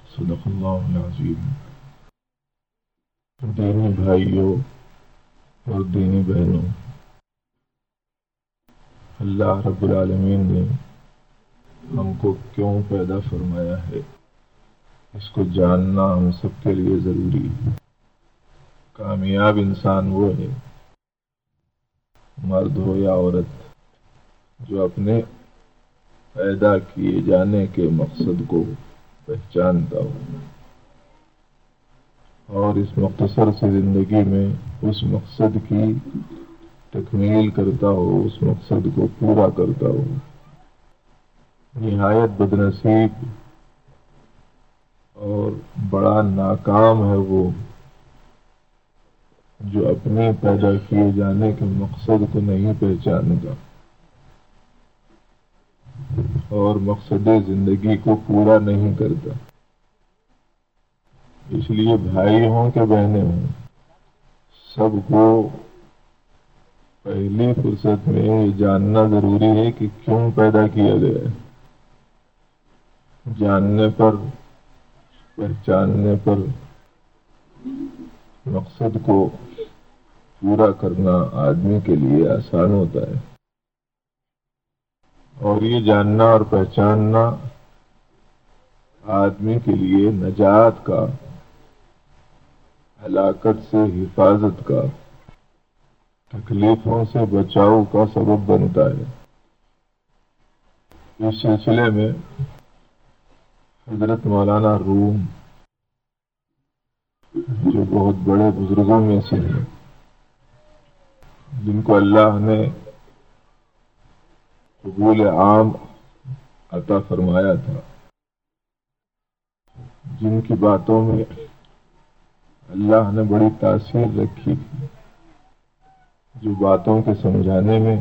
صدق اللہ العظیم۔ دینی بھائیوں اور دینی بہنوں، اللہ رب العالمین نے ہم کو کیوں پیدا فرمایا ہے، اس کو جاننا ہم سب کے لیے ضروری ہے۔ کامیاب انسان وہ ہے، مرد ہو یا عورت، جو اپنے پیدا کیے جانے کے مقصد کو پہچانتا ہو اور اس مختصر سی زندگی میں اس مقصد کی تکمیل کرتا ہو، اس مقصد کو پورا کرتا ہو۔ نہایت بدنصیب اور بڑا ناکام ہے وہ جو اپنے پیدا کیے جانے کے مقصد کو نہیں پہچانتا اور مقصد زندگی کو پورا نہیں کرتا۔ اس لیے بھائی ہوں کہ بہنیں ہوں، سب کو پہلی فرصت میں یہ جاننا ضروری ہے کہ کیوں پیدا کیا گیا ہے۔ جاننے پر، پہچاننے پر مقصد کو پورا کرنا آدمی کے لیے آسان ہوتا ہے، اور یہ جاننا اور پہچاننا آدمی کے لیے نجات کا، ہلاکت سے حفاظت کا، تکلیفوں سے بچاؤ کا سبب بنتا ہے۔ اس سلسلے میں حضرت مولانا روم، جو بہت بڑے بزرگوں میں سے ہیں، جن کو اللہ نے قبول عام عطا فرمایا تھا، جن کی باتوں میں اللہ نے بڑی تاثیر رکھی تھی، جو باتوں کے سمجھانے میں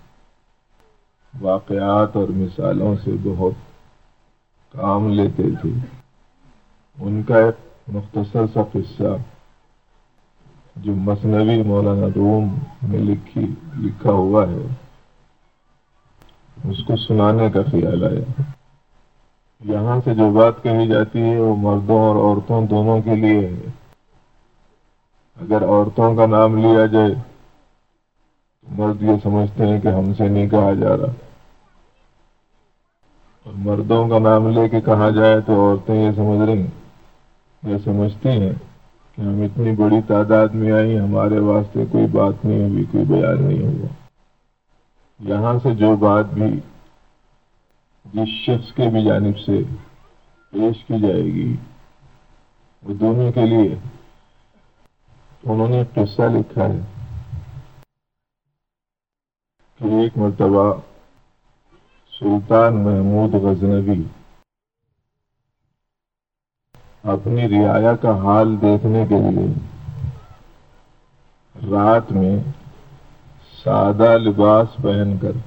واقعات اور مثالوں سے بہت کام لیتے تھے، ان کا ایک مختصر سا قصہ جو مثنوی مولانا روم میں لکھا ہوا ہے، اس کو سنانے کا خیال آیا۔ یہاں سے جو بات کہی جاتی ہے وہ مردوں اور عورتوں دونوں کے لیے ہے۔ اگر عورتوں کا نام لیا جائے تو مرد یہ سمجھتے ہیں کہ ہم سے نہیں کہا جا رہا، اور مردوں کا نام لے کے کہا جائے تو عورتیں یہ سمجھتی ہیں کہ ہم اتنی بڑی تعداد میں آئی، ہمارے واسطے کوئی بات نہیں ہوئی، کوئی بیان نہیں ہوا۔ یہاں سے جو بات بھی جس شخص کے بھی جانب سے پیش کی جائے گی وہ دونوں کے لیے۔ انہوں نے ایک قصہ لکھا ہے کہ ایک مرتبہ سلطان محمود غزنوی اپنی رعایا کا حال دیکھنے کے لیے رات میں سادہ لباس پہن کر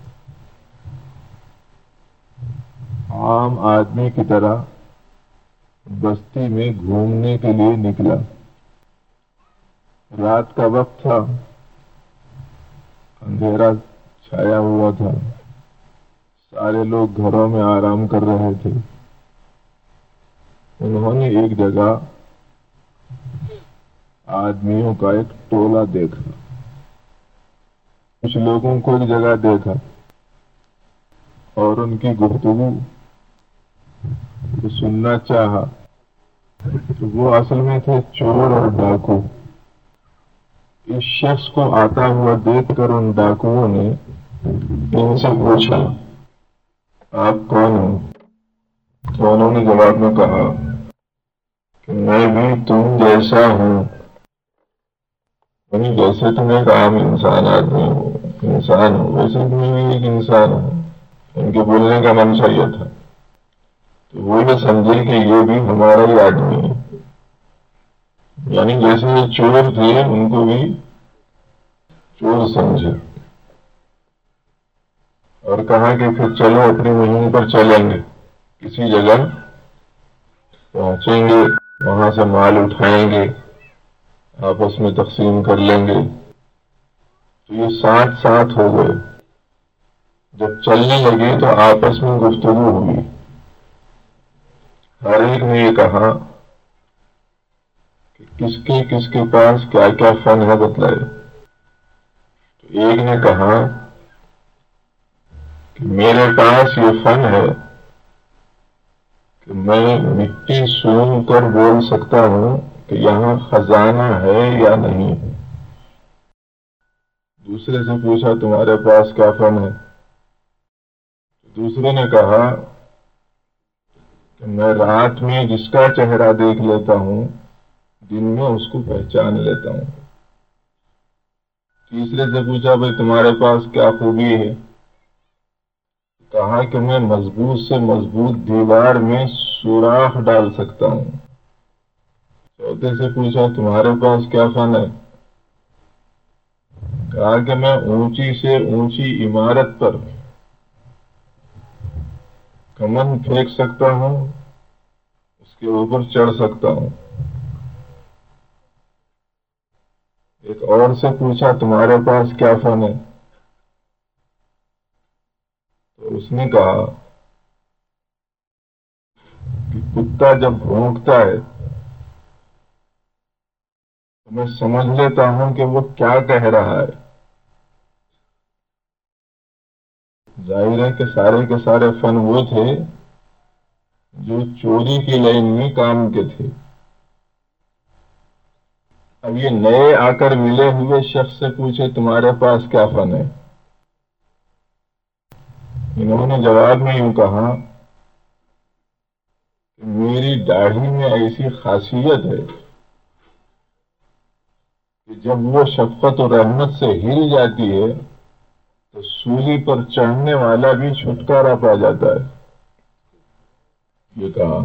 عام آدمی کی طرح بستی میں گھومنے کے لیے نکلا۔ رات کا وقت تھا، اندھیرا چھایا ہوا تھا، سارے لوگ گھروں میں آرام کر رہے تھے۔ انہوں نے ایک جگہ آدمیوں کا ایک ٹولہ دیکھا، کچھ لوگوں کو ایک جگہ دیکھا اور ان کی گفتگو کو سننا چاہا تو وہ اصل میں تھے چور اور ڈاکو۔ اس شخص کو آتا ہوا دیکھ کر ان ڈاکوؤں نے ان سے پوچھا، آپ کون ہو؟ تو انہوں نے جواب میں کہا کہ میں بھی تم جیسا ہوں، یعنی جیسے تم ایک عام انسان ہو ویسے تم بھی ایک انسان ہو۔ ان کے بولنے کا منشا یہ تھا، تو وہ یہ سمجھے کہ یہ بھی ہمارا ہی آدمی ہے، یعنی جیسے یہ چور تھے ان کو بھی چور سمجھے، اور کہا کہ پھر چلو اپنی مہم پر چلیں گے، کسی جگہ پہنچیں گے، وہاں سے مال اٹھائیں گے، آپس میں تقسیم کر لیں گے۔ تو یہ ساتھ ہو گئے۔ جب چلنے لگے تو آپس میں گفتگو ہوئی ہر ایک نے یہ کہا کہ کس کے پاس کیا کیا فن ہے بتلائے. تو ایک نے کہا کہ میرے پاس یہ فن ہے کہ میں مٹی سونگ کر بول سکتا ہوں کہ یہاں خزانہ ہے یا نہیں. دوسرے سے پوچھا تمہارے پاس کیا فن ہے؟ دوسرے نے کہا کہ میں رات میں جس کا چہرہ دیکھ لیتا ہوں دن میں اس کو پہچان لیتا ہوں. تیسرے سے پوچھا بھائی تمہارے پاس کیا خوبی ہے؟ کہا کہ میں مضبوط سے مضبوط دیوار میں سوراخ ڈال سکتا ہوں. چوتھے سے پوچھا تمہارے پاس کیا فن ہے؟ کہا کہ میں اونچی سے اونچی عمارت پر کمند پھینک سکتا ہوں، اس کے اوپر چڑھ سکتا ہوں. ایک اور سے پوچھا تمہارے پاس کیا فن ہے؟ تو اس نے کہا کہ کتا جب بھونکتا ہے تو میں سمجھ لیتا ہوں کہ وہ کیا کہہ رہا ہے. ظاہر ہے کہ سارے کے سارے فن وہ تھے جو چوری کی لائن میں کام کے تھے. اب یہ نئے آ کر ملے ہوئے شخص سے پوچھے تمہارے پاس کیا فن ہے؟ انہوں نے جواب میں یوں کہا کہ میری داڑھی میں ایسی خاصیت ہے کہ جب وہ شفقت و رحمت سے ہل جاتی ہے تو سولی پر چڑھنے والا بھی چھٹکارا پا جاتا ہے. یہ کہا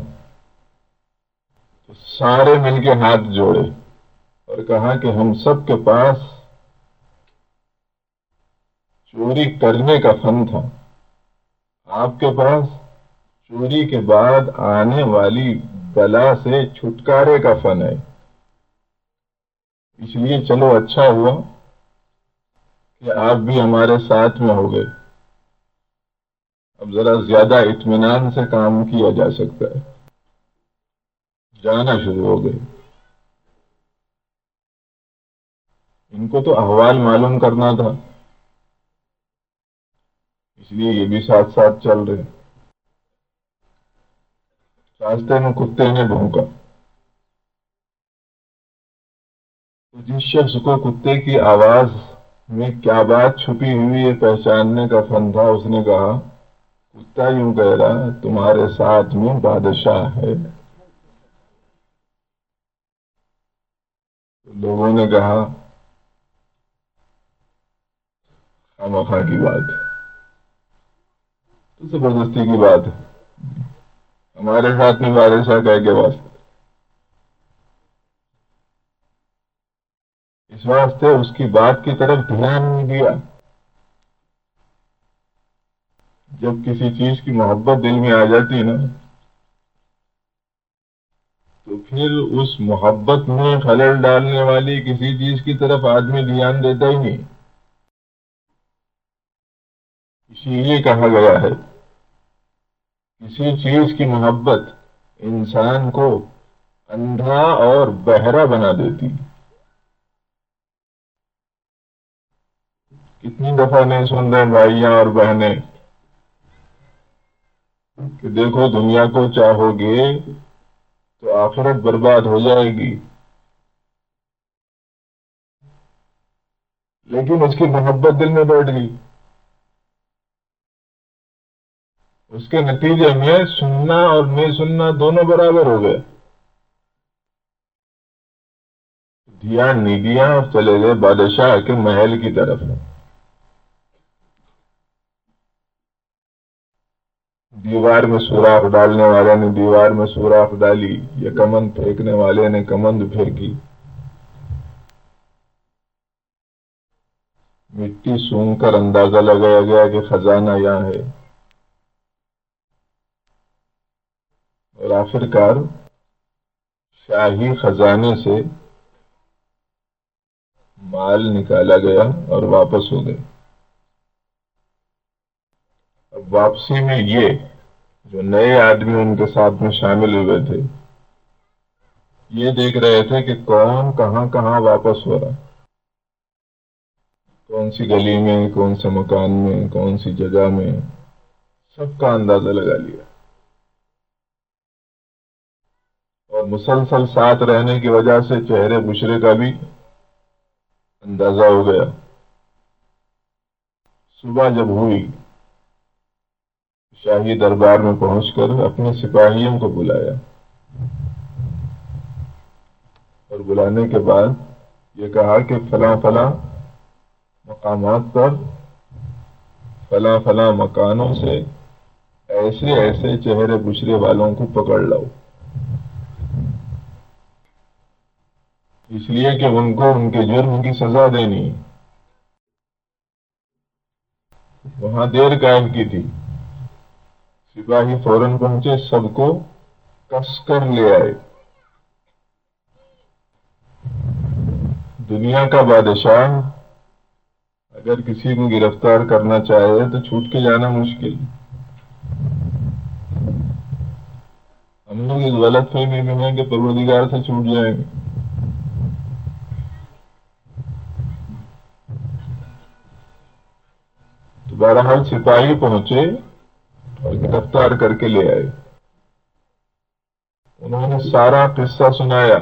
تو سارے مل کے ہاتھ جوڑے اور کہا کہ ہم سب کے پاس چوری کرنے کا فن تھا، آپ کے پاس چوری کے بعد آنے والی بلا سے چھٹکارے کا فن ہے. اس لیے چلو اچھا ہوا کہ آپ بھی ہمارے ساتھ میں ہو گئے. اب ذرا زیادہ اطمینان سے کام کیا جا سکتا ہے. جانا شروع ہو گئے. ان کو تو احوال معلوم کرنا تھا، اس لیے یہ بھی ساتھ ساتھ چل رہے. راستے میں کتے نے بھونکا تو جس شخص کو کتے کی آواز میں کیا بات چھپی ہوئی ہے پہچاننے کا فن تھا، اس نے کہا کتا یوں کہہ رہا تمہارے ساتھ میں بادشاہ ہے. لوگوں نے کہا خامخواہ کی بات ہے، تو زبردستی کی بات ہے، ہمارے ساتھ میں بادشاہ کہہ کے واسطے. اس واسطے اس کی بات کی طرف دھیان نہیں دیا. جب کسی چیز کی محبت دل میں آ جاتی نا تو پھر اس محبت میں خلل ڈالنے والی کسی چیز کی طرف آدمی دھیان دیتا ہی نہیں. اسی لیے کہا گیا ہے کسی چیز کی محبت انسان کو اندھا اور بہرا بنا دیتی. کتنی دفعہ نہیں سن رہے بھائیاں اور بہنیں کہ دیکھو دنیا کو چاہو گے تو آخرت برباد ہو جائے گی، لیکن اس کی محبت دل میں بیٹھ گئی. اس کے نتیجے میں سننا اور نہیں سننا دونوں برابر ہو گئے. دھیان نہیں دیا اور چلے گئے بادشاہ کے محل کی طرف. دیوار میں سوراخ ڈالنے والے نے دیوار میں سوراخ ڈالی، یا کمند پھینکنے والے نے کمند پھینکی. مٹی سونگ کر اندازہ لگایا گیا کہ خزانہ یہاں ہے، اور آخرکار شاہی خزانے سے مال نکالا گیا اور واپس ہو گئے. اب واپسی میں یہ جو نئے آدمی ان کے ساتھ میں شامل ہوئے تھے یہ دیکھ رہے تھے کہ کون کہاں کہاں واپس ہو رہا، کون سی گلی میں، کون سے مکان میں، کون سی جگہ میں، سب کا اندازہ لگا لیا، اور مسلسل ساتھ رہنے کی وجہ سے چہرے بشرے کا بھی اندازہ ہو گیا۔ صبح جب ہوئی شاہی دربار میں پہنچ کر اپنے سپاہیوں کو بلایا، اور بلانے کے بعد یہ کہا کہ فلاں فلاں مقامات پر فلاں فلاں مکانوں سے ایسے ایسے چہرے بشرے والوں کو پکڑ لاؤ، اس لیے کہ ان کو ان کے جرم کی سزا دینی۔ وہاں دیر قائم کی تھی، سپاہی فوراً پہنچے، سب کو کس کر لے آئے۔ دنیا کا بادشاہ اگر کسی کو گرفتار کرنا چاہے تو چھوٹ کے جانا مشکل۔ ہم لوگ اس غلط فہمی میں ہیں کہ پروردگار سے چھوٹ جائیں گے۔ تو بہرحال سپاہی پہنچے اور گرفتار کر کے لے آئے۔ انہوں نے سارا قصہ سنایا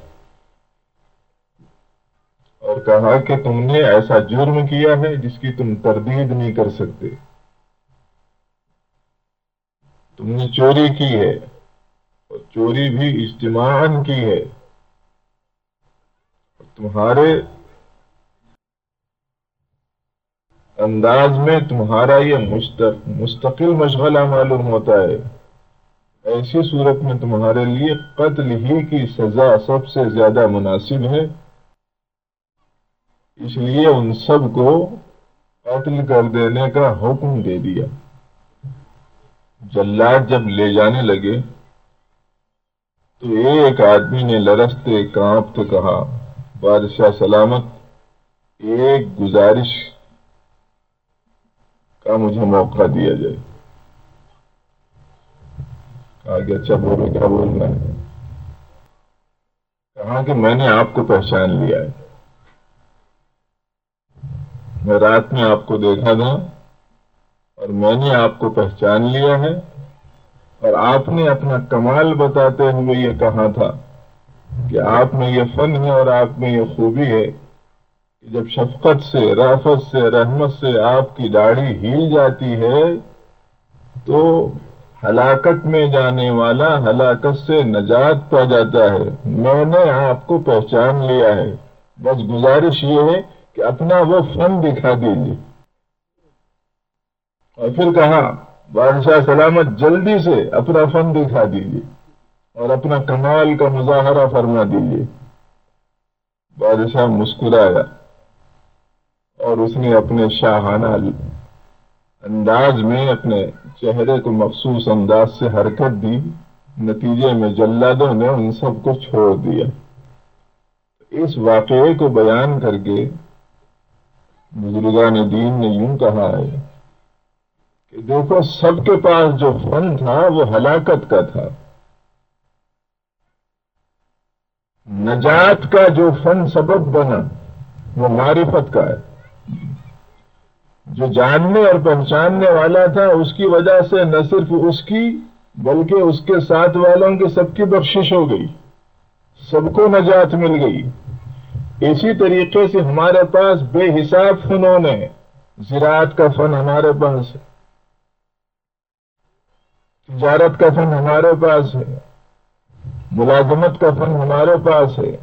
اور کہا کہ تم نے ایسا جرم کیا ہے جس کی تم تردید نہیں کر سکتے، تم نے چوری کی ہے، اور چوری بھی اجتماعاً کی ہے، اور تمہارے انداز میں تمہارا یہ مستقل مشغلہ معلوم ہوتا ہے، ایسی صورت میں تمہارے لیے قتل ہی کی سزا سب سے زیادہ مناسب ہے، اس لیے ان سب کو قتل کر دینے کا حکم دے دیا۔ جلاد جب لے جانے لگے تو ایک آدمی نے لرزتے کانپتے کہا، بادشاہ سلامت، ایک گزارش کا مجھے موقع دیا جائے۔ کہا کہ اچھا بولو، کیا بولنا ہے؟ کہا کہ میں نے آپ کو پہچان لیا ہے، میں رات میں آپ کو دیکھا تھا اور میں نے آپ کو پہچان لیا ہے، اور آپ نے اپنا کمال بتاتے ہوئے یہ کہا تھا کہ آپ میں یہ فن ہے اور آپ میں یہ خوبی ہے کہ جب شفقت سے، رافت سے، رحمت سے آپ کی داڑھی ہیل جاتی ہے تو ہلاکت میں جانے والا ہلاکت سے نجات پا جاتا ہے۔ میں نے آپ کو پہچان لیا ہے، بس گزارش یہ ہے کہ اپنا وہ فن دکھا دیجیے۔ اور پھر کہا، بادشاہ سلامت جلدی سے اپنا فن دکھا دیجیے اور اپنا کمال کا مظاہرہ فرما دیجیے۔ بادشاہ مسکرایا اور اس نے اپنے شاہانہ انداز میں اپنے چہرے کو مخصوص انداز سے حرکت دی، نتیجے میں جلادوں نے ان سب کو چھوڑ دیا۔ اس واقعے کو بیان کر کے بزرگان دین نے یوں کہا ہے کہ دیکھو، سب کے پاس جو فن تھا وہ ہلاکت کا تھا، نجات کا جو فن سبب بنا وہ معرفت کا ہے۔ جو جاننے اور پہچاننے والا تھا اس کی وجہ سے نہ صرف اس کی بلکہ اس کے ساتھ والوں کی سب کی بخشش ہو گئی، سب کو نجات مل گئی۔ اسی طریقے سے ہمارے پاس بے حساب فنون ہیں، زراعت کا فن ہمارے پاس ہے، تجارت کا فن ہمارے پاس ہے، ملازمت کا فن ہمارے پاس ہے،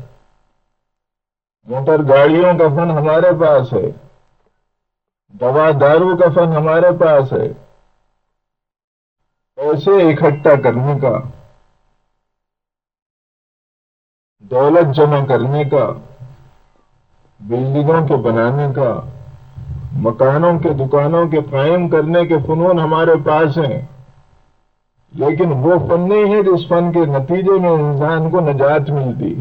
موٹر گاڑیوں کا فن ہمارے پاس ہے، دوا دارو کا فن ہمارے پاس ہے، پیسے اکٹھا کرنے کا، دولت جمع کرنے کا، بلڈنگوں کے بنانے کا، مکانوں کے دکانوں کے قائم کرنے کے فنون ہمارے پاس ہیں، لیکن وہ فن نہیں ہے جس فن کے نتیجے میں انسان کو نجات ملتی،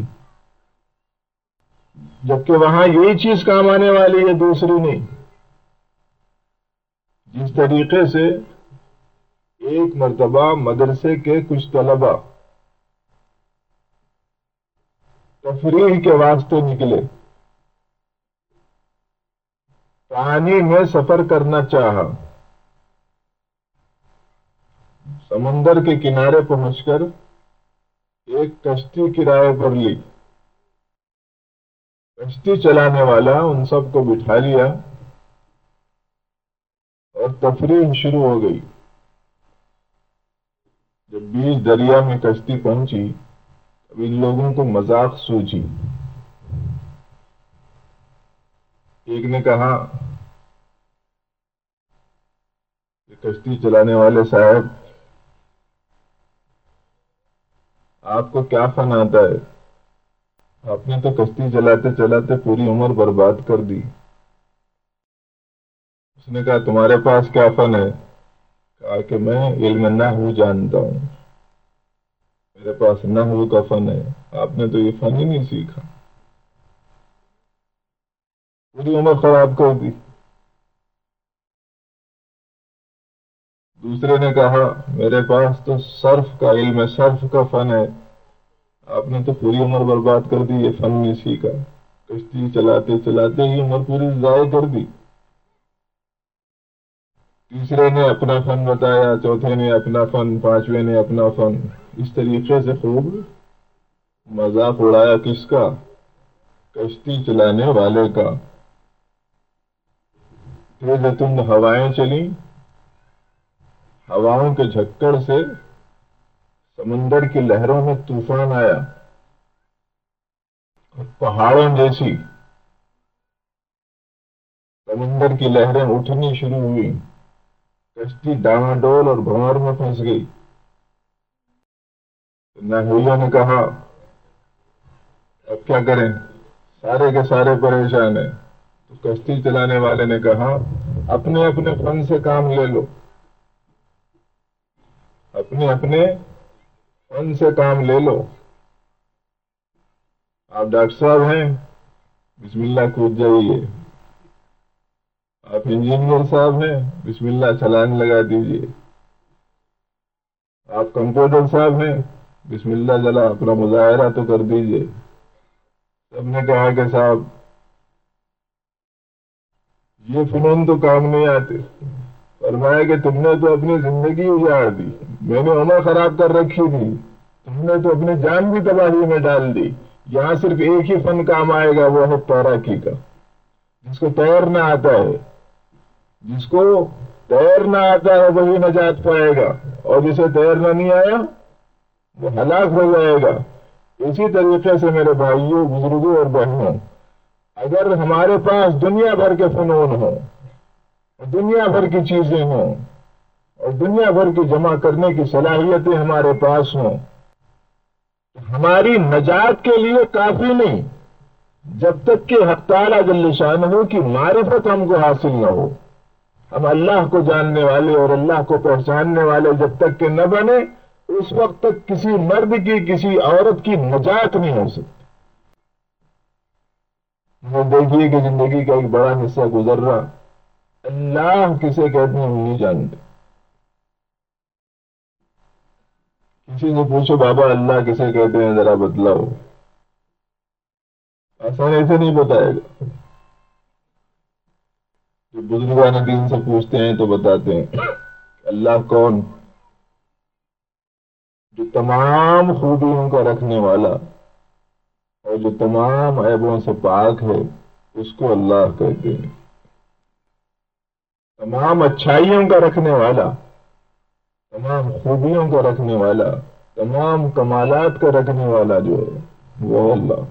جبکہ وہاں یہی چیز کام آنے والی ہے، دوسری نہیں۔ جس طریقے سے ایک مرتبہ مدرسے کے کچھ طلبہ تفریح کے واسطے نکلے، پانی میں سفر کرنا چاہا، سمندر کے کنارے پہنچ کر ایک کشتی کرائے پر لی، کشتی چلانے والا ان سب کو بٹھا لیا اور تفریح شروع ہو گئی۔ جب بیچ دریا میں کشتی پہنچی اب ان لوگوں کو مذاق سوچی۔ ایک نے کہا کہ کشتی چلانے والے صاحب، آپ کو کیا فن آتا ہے؟ آپ نے تو کشتی چلاتے چلاتے پوری عمر برباد کر دی۔ اس نے کہا تمہارے پاس کیا فن ہے؟ کہا کہ میں علم نحو جانتا ہوں، میرے پاس نحو کا فن ہے۔ آپ نے تو یہ فن ہی نہیں سیکھا، پوری عمر خراب کر دی۔ دوسرے نے کہا میرے پاس تو صرف کا علم ہے، صرف کا فن ہے، آپ نے تو پوری عمر برباد کر دی، یہ فن نہیں سیکھا، کشتی چلاتے چلاتے ہی عمر پوری ضائع کر دی۔ تیسرے نے اپنا فن بتایا، چوتھے نے اپنا فن، پانچویں نے اپنا فن، اس طریقے سے خوب مذاق اڑایا۔ کس کا؟ کشتی چلانے والے کا۔ تیز تند ہوائیں چلیں، ہواؤں کے جھکڑ سے سمندر کی لہروں میں طوفان آیا، پہاڑوں جیسی سمندر کی لہریں اٹھنی شروع ہوئی، کشتی ڈاواڈول اور بھنور میں پھنس گئی۔ نحویوں نے کہا اب کیا کریں، سارے کے سارے پریشان ہیں۔ تو کشتی چلانے والے نے کہا اپنے اپنے فن سے کام لے لو، اپنے اپنے فن سے کام لے لو۔ آپ ڈاکٹر صاحب ہیں، بسم اللہ کود جائیے۔ آپ انجینئر صاحب ہیں، بسم اللہ چھلانگ لگا دیجئے۔ آپ کمپیوٹر صاحب ہیں، بسم اللہ ذرا اپنا مظاہرہ تو کر دیجئے۔ سب نے کہا کہ صاحب یہ فنون تو کام نہیں آتے۔ فرمایا کہ تم نے تو اپنی زندگی اجاڑ دی، میں نے عمر خراب کر رکھی تھی، تم نے تو اپنی جان بھی تباہی میں ڈال دی۔ یہاں صرف ایک ہی فن کام آئے گا، وہ ہے تیراکی کا۔ جس کو تیرنا آتا ہے، جس کو تیرنا آتا ہے وہی نجات پائے گا، اور جسے تیرنا نہیں آیا وہ ہلاک ہو جائے گا۔ اسی طریقے سے میرے بھائیوں، بزرگوں اور بہنوں، اگر ہمارے پاس دنیا بھر کے فنون ہوں، دنیا بھر کی چیزیں ہوں، اور دنیا بھر کی جمع کرنے کی صلاحیتیں ہمارے پاس ہوں، تو ہماری نجات کے لیے کافی نہیں جب تک کہ حق تعالیٰ جل شانہ کی معرفت ہم کو حاصل نہ ہو۔ ہم اللہ کو جاننے والے اور اللہ کو پہچاننے والے جب تک کہ نہ بنے، اس وقت تک کسی مرد کی، کسی عورت کی نجات نہیں ہو سکتی۔ وہ دیکھیے کہ زندگی کا ایک بڑا حصہ گزر رہا، اللہ کسے کہتے ہیں ہم نہیں جانتے۔ کسی سے پوچھو بابا اللہ کسے کہتے ہیں ذرا بتلاؤ، آسان ایسے نہیں بتائے گا۔ جو بزرگان دین سے پوچھتے ہیں تو بتاتے ہیں اللہ کون؟ جو تمام خوبیوں کا رکھنے والا اور جو تمام عیبوں سے پاک ہے، اس کو اللہ کہتے ہیں۔ تمام اچھائیوں کا رکھنے والا، تمام خوبیوں کا رکھنے والا، تمام کمالات کا رکھنے والا جو ہے وہ اللہ۔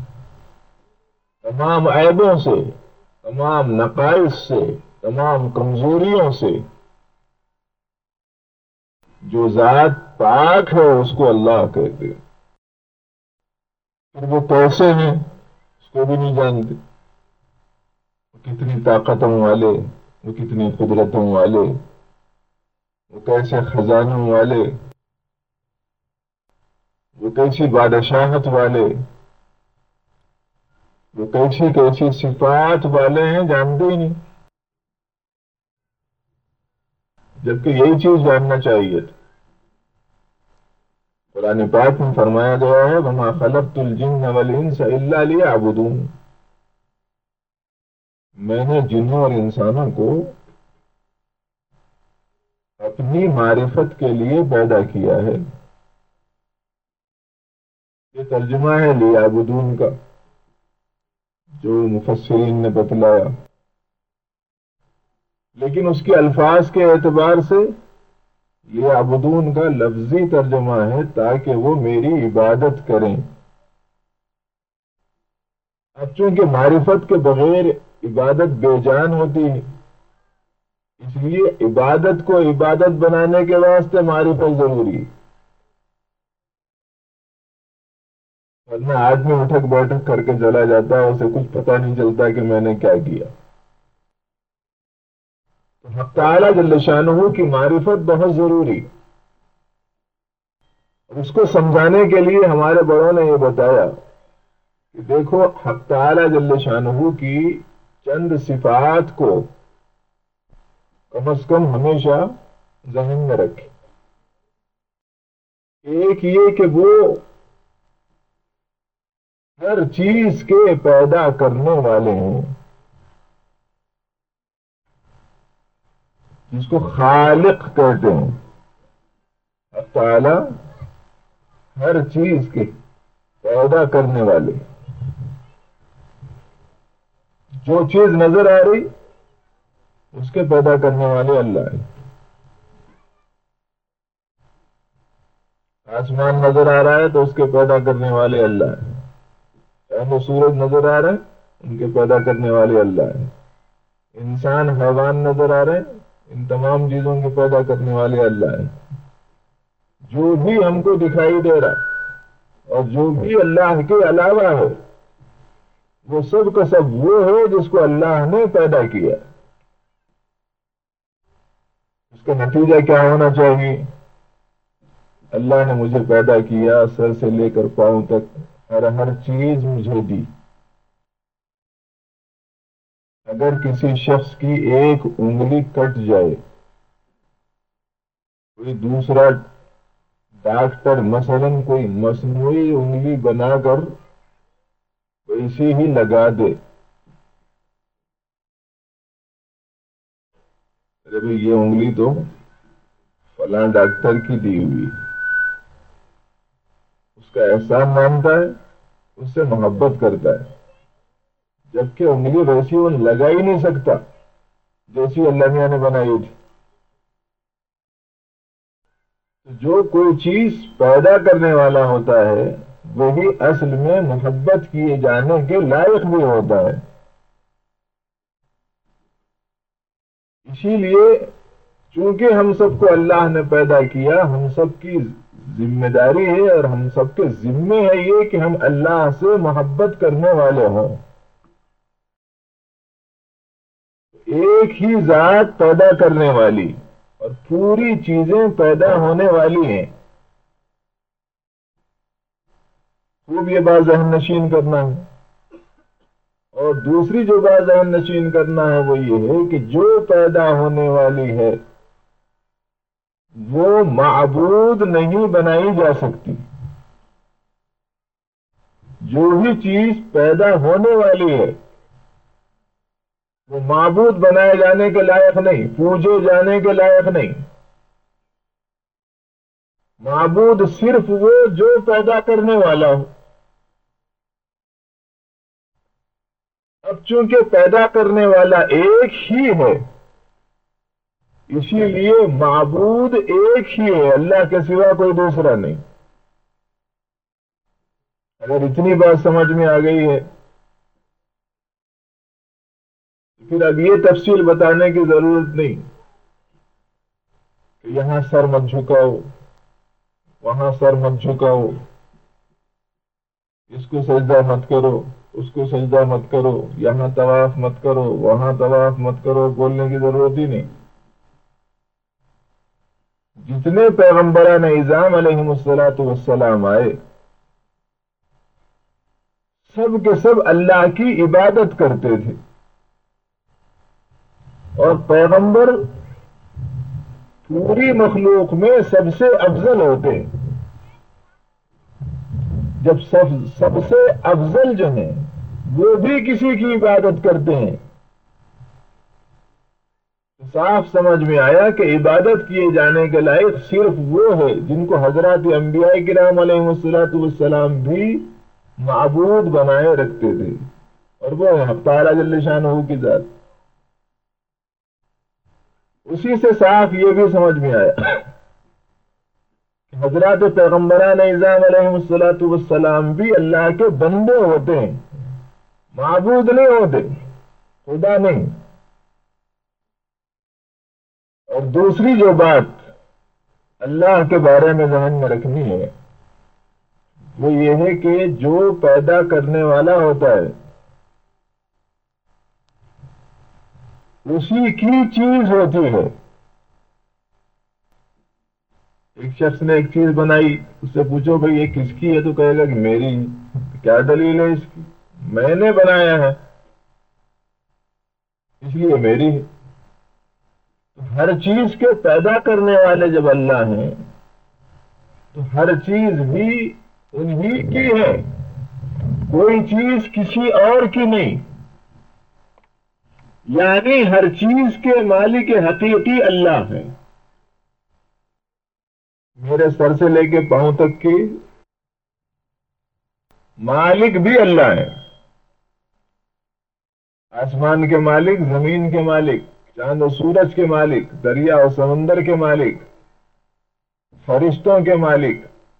تمام عیبوں سے، تمام نقائص سے، تمام کمزوریوں سے جو ذات پاک ہے اس کو اللہ کہتے ہیں۔ پھر وہ کیسے ہیں اس کو بھی نہیں جانتے، وہ کتنی طاقتوں والے، وہ کتنی قدرتوں والے، وہ کیسے خزانوں والے، وہ کیسی بادشاہت والے، وہ کیسی کیسی صفات والے ہیں، جانتے ہی نہیں۔ جبکہ یہی چیز جاننا چاہیے تھی۔ قرآن پاک میں فرمایا گیا ہے وَمَا خَلَقْتُ الْجِنَّ وَالْإِنسَ إِلَّا لِيَعْبُدُونِ، میں نے جنوں اور انسانوں کو اپنی معرفت کے لیے پیدا کیا ہے۔ یہ ترجمہ ہے لیعبدون کا جو مفسرین نے بتلایا، لیکن اس کے الفاظ کے اعتبار سے لیعبدون کا لفظی ترجمہ ہے تاکہ وہ میری عبادت کریں۔ اب چونکہ معرفت کے بغیر عبادت بے جان ہوتی ہے، اس لیے عبادت کو عبادت بنانے کے واسطے معرفت ضروری ہے، ورنہ آدمی اٹھک بیٹھک کر کے چلا جاتا ہے، اسے کچھ پتہ نہیں چلتا کہ میں نے کیا کیا۔ تو حق تعالیٰ جل شانہ کی معرفت بہت ضروری، اور اس کو سمجھانے کے لیے ہمارے بڑوں نے یہ بتایا کہ دیکھو حق تعالیٰ جل شانہ کی چند صفات کو کم از کم ہمیشہ ذہن میں رکھیں۔ ایک یہ کہ وہ ہر چیز کے پیدا کرنے والے ہیں، جس کو خالق کہتے ہیں۔ اللہ تعالی ہر چیز کے پیدا کرنے والے، جو چیز نظر آ رہی اس کے پیدا کرنے والے اللہ ہے۔ آسمان نظر آ رہا ہے تو اس کے پیدا کرنے والے اللہ ہے، چاند سورج نظر آ رہے ہیں ان کے پیدا کرنے والے اللہ ہے، انسان حیوان نظر آ رہے ہیں ان تمام چیزوں کے پیدا کرنے والے اللہ ہے۔ جو بھی ہم کو دکھائی دے رہا اور جو بھی اللہ کے علاوہ ہے وہ سب کا سب وہ ہے جس کو اللہ نے پیدا کیا۔ اس کا نتیجہ کیا ہونا چاہیے؟ اللہ نے مجھے پیدا کیا، سر سے لے کر پاؤں تک ہر چیز مجھے دی۔ اگر کسی شخص کی ایک انگلی کٹ جائے، کوئی دوسرا ڈاکٹر مثلاً کوئی مصنوعی انگلی بنا کر ویسے ہی لگا دے، ارے بھائی یہ انگلی تو فلاں ڈاکٹر کی دی ہوئی، اس کا احسان مانتا ہے، اس سے محبت کرتا ہے، جبکہ انگلی ویسی وہ لگا ہی نہیں سکتا جیسی اللہ میاں نے بنائی تھی۔ جو کوئی چیز پیدا کرنے والا ہوتا ہے وہی اصل میں محبت کیے جانے کے لائق بھی ہوتا ہے۔ اسی لیے چونکہ ہم سب کو اللہ نے پیدا کیا، ہم سب کی ذمہ داری ہے اور ہم سب کے ذمے ہے یہ کہ ہم اللہ سے محبت کرنے والے ہوں۔ ایک ہی ذات پیدا کرنے والی اور پوری چیزیں پیدا ہونے والی ہیں، خوب یہ بات ذہن نشین کرنا ہے۔ اور دوسری جو بات ذہن نشین کرنا ہے وہ یہ ہے کہ جو پیدا ہونے والی ہے وہ معبود نہیں بنائی جا سکتی۔ جو بھی چیز پیدا ہونے والی ہے وہ معبود بنائے جانے کے لائق نہیں، پوجے جانے کے لائق نہیں۔ معبود صرف وہ جو پیدا کرنے والا ہو۔ اب چونکہ پیدا کرنے والا ایک ہی ہے، اسی لیے معبود ایک ہی ہے، اللہ کے سوا کوئی دوسرا نہیں۔ اگر اتنی بات سمجھ میں آ گئی ہے پھر اب یہ تفصیل بتانے کی ضرورت نہیں کہ یہاں سر مت جھکاؤ، وہاں سر مت جھکاؤ، اس کو سجدہ مت کرو، اس کو سجدہ مت کرو، یہاں طواف مت کرو، وہاں طواف مت کرو، بولنے کی ضرورت ہی نہیں۔ جتنے پیغمبران اعظام علیہم السلام آئے سب کے سب اللہ کی عبادت کرتے تھے، اور پیغمبر پوری مخلوق میں سب سے افضل ہوتے ہیں. جب سب سے افضل جو ہیں وہ بھی کسی کی عبادت کرتے ہیں تو صاف سمجھ میں آیا کہ عبادت کیے جانے کے لائق صرف وہ ہے جن کو حضرات انبیاء کرام علیہ السلام بھی معبود بنائے رکھتے تھے، اور وہ حق تعالی جل شانہ کی ذات. اسی سے صاف یہ بھی سمجھ میں آیا کہ حضرات پیغمبران اعظام علیہ السلام بھی اللہ کے بندے ہوتے ہیں، معبود نہیں ہوتے، خدا نہیں. اور دوسری جو بات اللہ کے بارے میں ذہن میں رکھنی ہے وہ یہ ہے کہ جو پیدا کرنے والا ہوتا ہے اسی کی چیز ہوتی ہے. ایک شخص نے ایک چیز بنائی، اس سے پوچھو بھئی یہ کس کی ہے تو کہے گا کہ میری. کیا دلیل ہے اس کی؟ میں نے بنایا ہے اس لیے میری ہے. ہر چیز کے پیدا کرنے والے جب اللہ ہیں تو ہر چیز بھی انہی کی ہے، کوئی چیز کسی اور کی نہیں. یعنی ہر چیز کے مالک حقیقی اللہ ہے. میرے سر سے لے کے پاؤں تک کی مالک بھی اللہ ہے. آسمان کے مالک، زمین کے مالک، چاند و سورج کے مالک، دریا و سمندر کے مالک، فرشتوں کے مالک،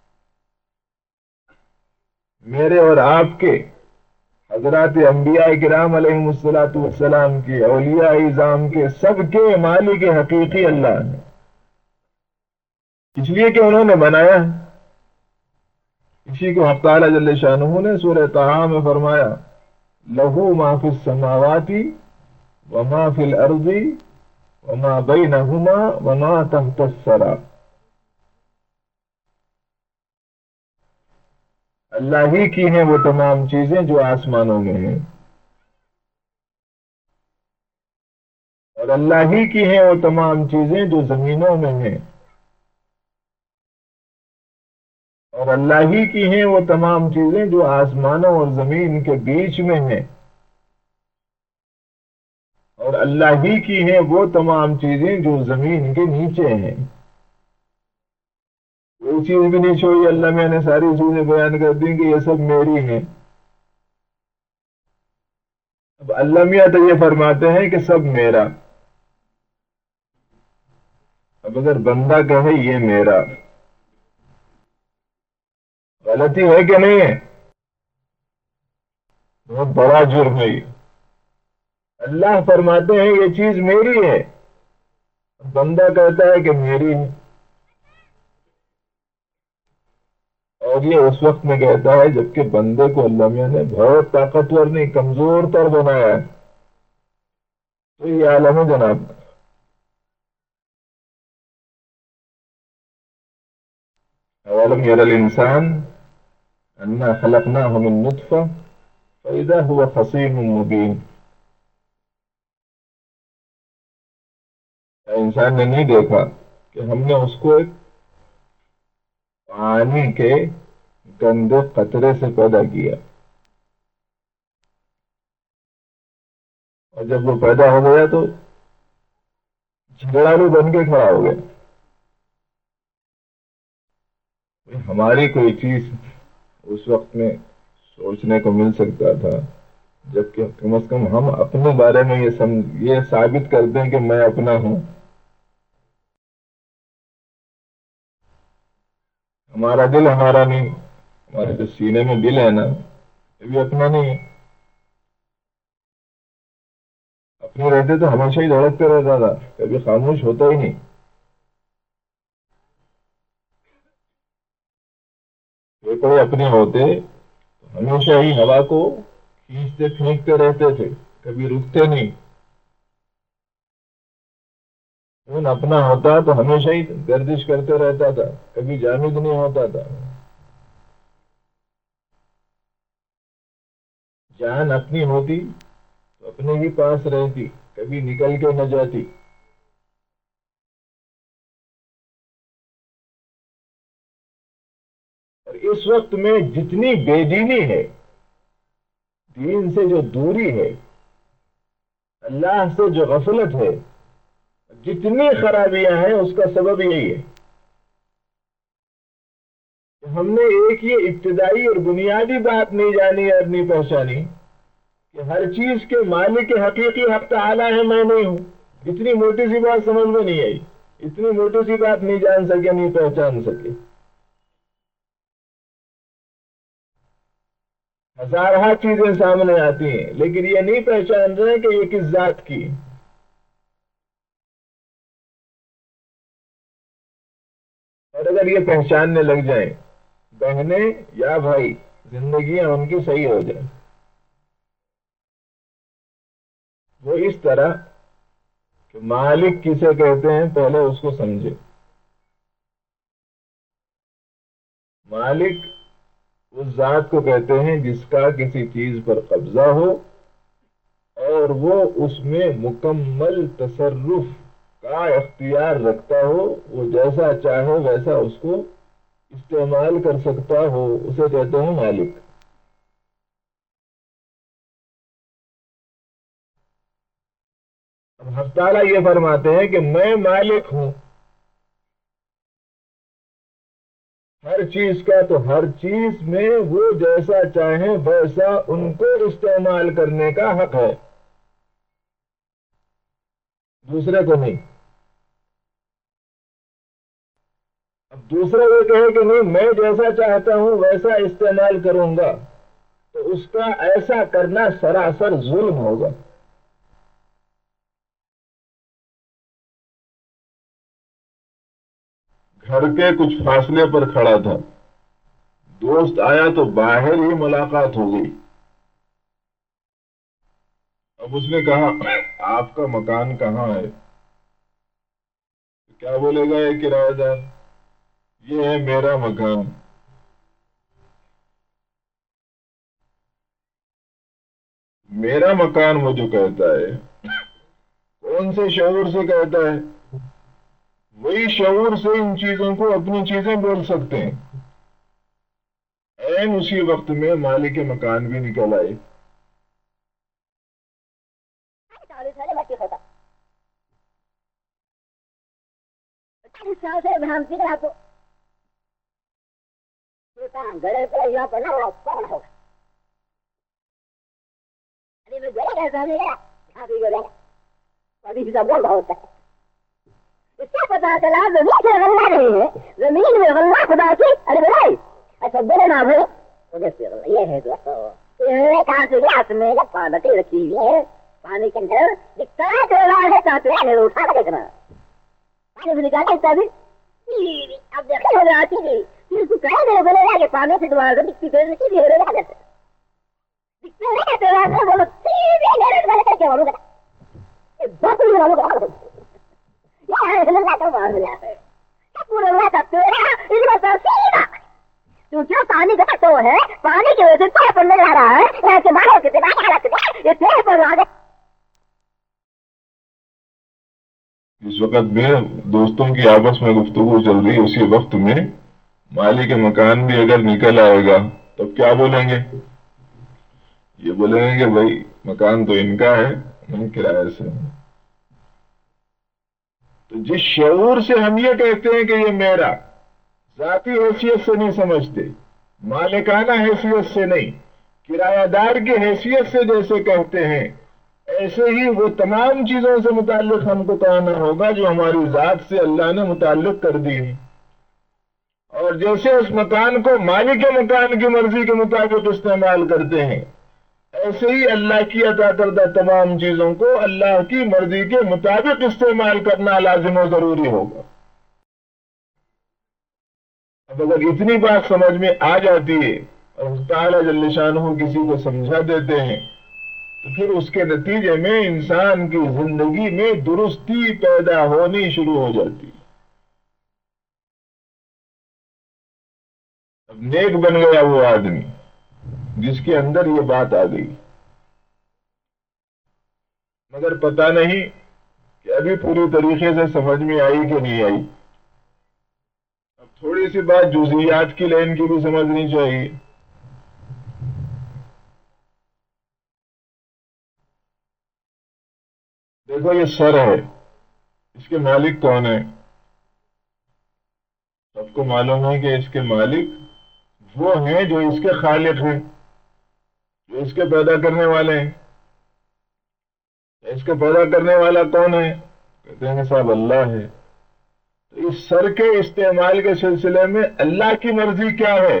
میرے اور آپ کے حضرات انبیاء کرام علیہ السلام کے، اولیاء اعظام کے، سب کے مالک حقیقی اللہ ہے. اس لیے کہ انہوں نے بنایا ہے. اسی کو حق تعالی جل شانہ نے سورہ طٰہٰ میں فرمایا لہو ما فی السماوات وما فی الارض وما بینہما وما تحت الثری. اللہ ہی کی ہیں وہ تمام چیزیں جو آسمانوں میں ہیں، اور اللہ ہی کی ہیں وہ تمام چیزیں جو زمینوں میں ہیں، اور اللہ ہی کی ہیں وہ تمام چیزیں جو آسمانوں اور زمین کے بیچ میں ہیں، اور اللہ ہی کی ہیں وہ تمام چیزیں جو زمین کے نیچے ہیں. کوئی چیز بھی نہیں چھوڑی، اللہ میں نے ساری چیزیں بیان کر دی کہ یہ سب میری ہیں. اب اللہ میاں تو یہ فرماتے ہیں کہ سب میرا. اب اگر بندہ کہے یہ میرا، غلطی ہے کہ نہیں ہے؟ بہت بڑا جرم ہے. اللہ فرماتے ہیں یہ چیز میری ہے، بندہ کہتا ہے کہ میری ہے، اور یہ اس وقت میں کہتا ہے جبکہ بندے کو اللہ میاں نے بہت طاقتور نہیں، کمزور تر بنایا ہے. تو یہ عالم ہے جناب. اولم یر الانسان انا خلقناہ من نطفہ فاذا هو خصیم مبین. انسان نے نہیں دیکھا کہ ہم نے اس کو ایک پانی کے گندے قطرے سے پیدا کیا، اور جب وہ پیدا ہو گیا تو جھگڑالو بن کے کھڑا ہو گیا. ہماری کوئی چیز اس وقت میں سوچنے کو مل سکتا تھا، جبکہ کم از کم ہم اپنے بارے میں یہ ثابت کر دیں کہ میں اپنا ہوں. ہمارا دل ہمارا نہیں، ہمارے جو سینے میں دل ہے نا یہ بھی اپنا نہیں ہے. اپنے رہتے تو ہمیشہ ہی دھڑکتے رہتا تھا، کبھی خاموش ہوتا ہی نہیں. کوئی اپنے ہوتے تو ہمیشہ ہی ہوا کو کھینچتے پھینکتے رہتے تھے، کبھی رکتے نہیں. ان اپنا ہوتا تو ہمیشہ ہی گردش کرتے رہتا تھا، کبھی جامد نہیں ہوتا تھا. جان اپنی ہوتی تو اپنے ہی پاس رہتی، کبھی نکل کے نہ جاتی. اس وقت میں جتنی بے دینی ہے، دین سے جو دوری ہے، اللہ سے جو غفلت ہے، جتنی خرابیاں ہیں، اس کا سبب یہی ہے کہ ہم نے ایک یہ ابتدائی اور بنیادی بات نہیں جانی اور نہیں پہچانی کہ ہر چیز کے مالک حقیقی حق تعالی ہے، میں نہیں ہوں۔ اتنی موٹی سی بات سمجھ میں نہیں آئی، اتنی موٹی سی بات نہیں جان سکے، نہیں پہچان سکے۔ ہزارہ چیزیں سامنے آتی ہیں لیکن یہ نہیں پہچان رہے کہ یہ کس ذات کی۔ اور اگر یہ پہچاننے لگ جائیں بہنیں یا بھائی، زندگیاں ان کی صحیح ہو جائیں۔ وہ اس طرح کہ مالک کسے کہتے ہیں پہلے اس کو سمجھے۔ مالک اس ذات کو کہتے ہیں جس کا کسی چیز پر قبضہ ہو اور وہ اس میں مکمل تصرف کا اختیار رکھتا ہو، وہ جیسا چاہے ویسا اس کو استعمال کر سکتا ہو، اسے کہتے ہیں مالک۔ اب حق تعالیٰ یہ فرماتے ہیں کہ میں مالک ہوں ہر چیز کا، تو ہر چیز میں وہ جیسا چاہیں ویسا ان کو استعمال کرنے کا حق ہے، دوسرے کو نہیں۔ اب دوسرا یہ کہے کہ نہیں میں جیسا چاہتا ہوں ویسا استعمال کروں گا، تو اس کا ایسا کرنا سراسر ظلم ہوگا۔ گھر کے کچھ فاصلے پر کھڑا تھا، دوست آیا تو باہر ہی ملاقات ہو گئی۔ اب اس نے کہا آپ کا مکان کہاں ہے؟ کیا بولے گا یہ کرایہ دار؟ یہ ہے میرا مکان۔ میرا مکان وہ جو کہتا ہے کون سے شعور سے کہتا ہے؟ وہی شعور سے ان چیزوں کو اپنی چیزیں بول سکتے ہیں۔ عین اسی وقت میں مالک مکان بھی نکل آئے۔ اس کا پتا چلا زمین سے غلہ نہیں ہے، زمین میں غلہ خدا کی۔ ارے بھائی اچھا بولے نا بھائی، یہ ہے کہاں سے گلاس میں پانی رکھی ہوئی ہے، پانی کے اندر دکھتا ہے تو اٹھا دیکھنا پانی سے نکالتا بھی۔ اب دیکھتے ہو آتی تھی پھر تو کہہ دے بولے گا کہ پانی سے دوبارہ دکھتی پھر سیدھی ہو رہے جیسے دکھتے رہے بولو کر کے والوں کا کیونکہ پانی کا تو ہے، پانی کی وجہ سے پر نظر آ رہا ہے کہ باہر کے اس وقت میں دوستوں کی آپس میں گفتگو چل رہی، اسی وقت میں مالک مکان بھی اگر نکل آئے گا تو کیا بولیں گے؟ یہ بولیں گے کہ بھائی مکان تو ان کا ہے، میں کرایہ سے ہوں۔ تو جس شعور سے ہم یہ کہتے ہیں کہ یہ میرا، ذاتی حیثیت سے نہیں سمجھتے، مالکانہ حیثیت سے نہیں، کرایہ دار کی حیثیت سے جیسے کہتے ہیں، ایسے ہی وہ تمام چیزوں سے متعلق ہم کو کہنا ہوگا جو ہماری ذات سے اللہ نے متعلق کر دی ہیں۔ اور جیسے اس مکان کو مالک مکان کی مرضی کے مطابق استعمال کرتے ہیں، ایسے ہی اللہ کی عطا کردہ تمام چیزوں کو اللہ کی مرضی کے مطابق استعمال کرنا لازم و ضروری ہوگا۔ اب اگر اتنی بات سمجھ میں آ جاتی ہے اور تعالیٰ جل شانہ کسی کو سمجھا دیتے ہیں تو پھر اس کے نتیجے میں انسان کی زندگی میں درستی پیدا ہونی شروع ہو جاتی ہے۔ اب نیک بن گیا وہ آدمی جس کے اندر یہ بات آ گئی، مگر پتہ نہیں کہ ابھی پوری طریقے سے سمجھ میں آئی کہ نہیں آئی۔ اب تھوڑی سی بات جزئیات کی لائن کی بھی سمجھنی چاہیے. دیکھو یہ سر ہے، اس کے مالک کون ہے؟ سب کو معلوم ہے کہ اس کے مالک وہ ہیں جو اس کے خالق ہیں، جو اس کے پیدا کرنے والے ہیں. اس کے پیدا کرنے والا کون ہے؟ کہتے ہیں صاحب اللہ ہے. تو اس سر کے استعمال کے سلسلے میں اللہ کی مرضی کیا ہے؟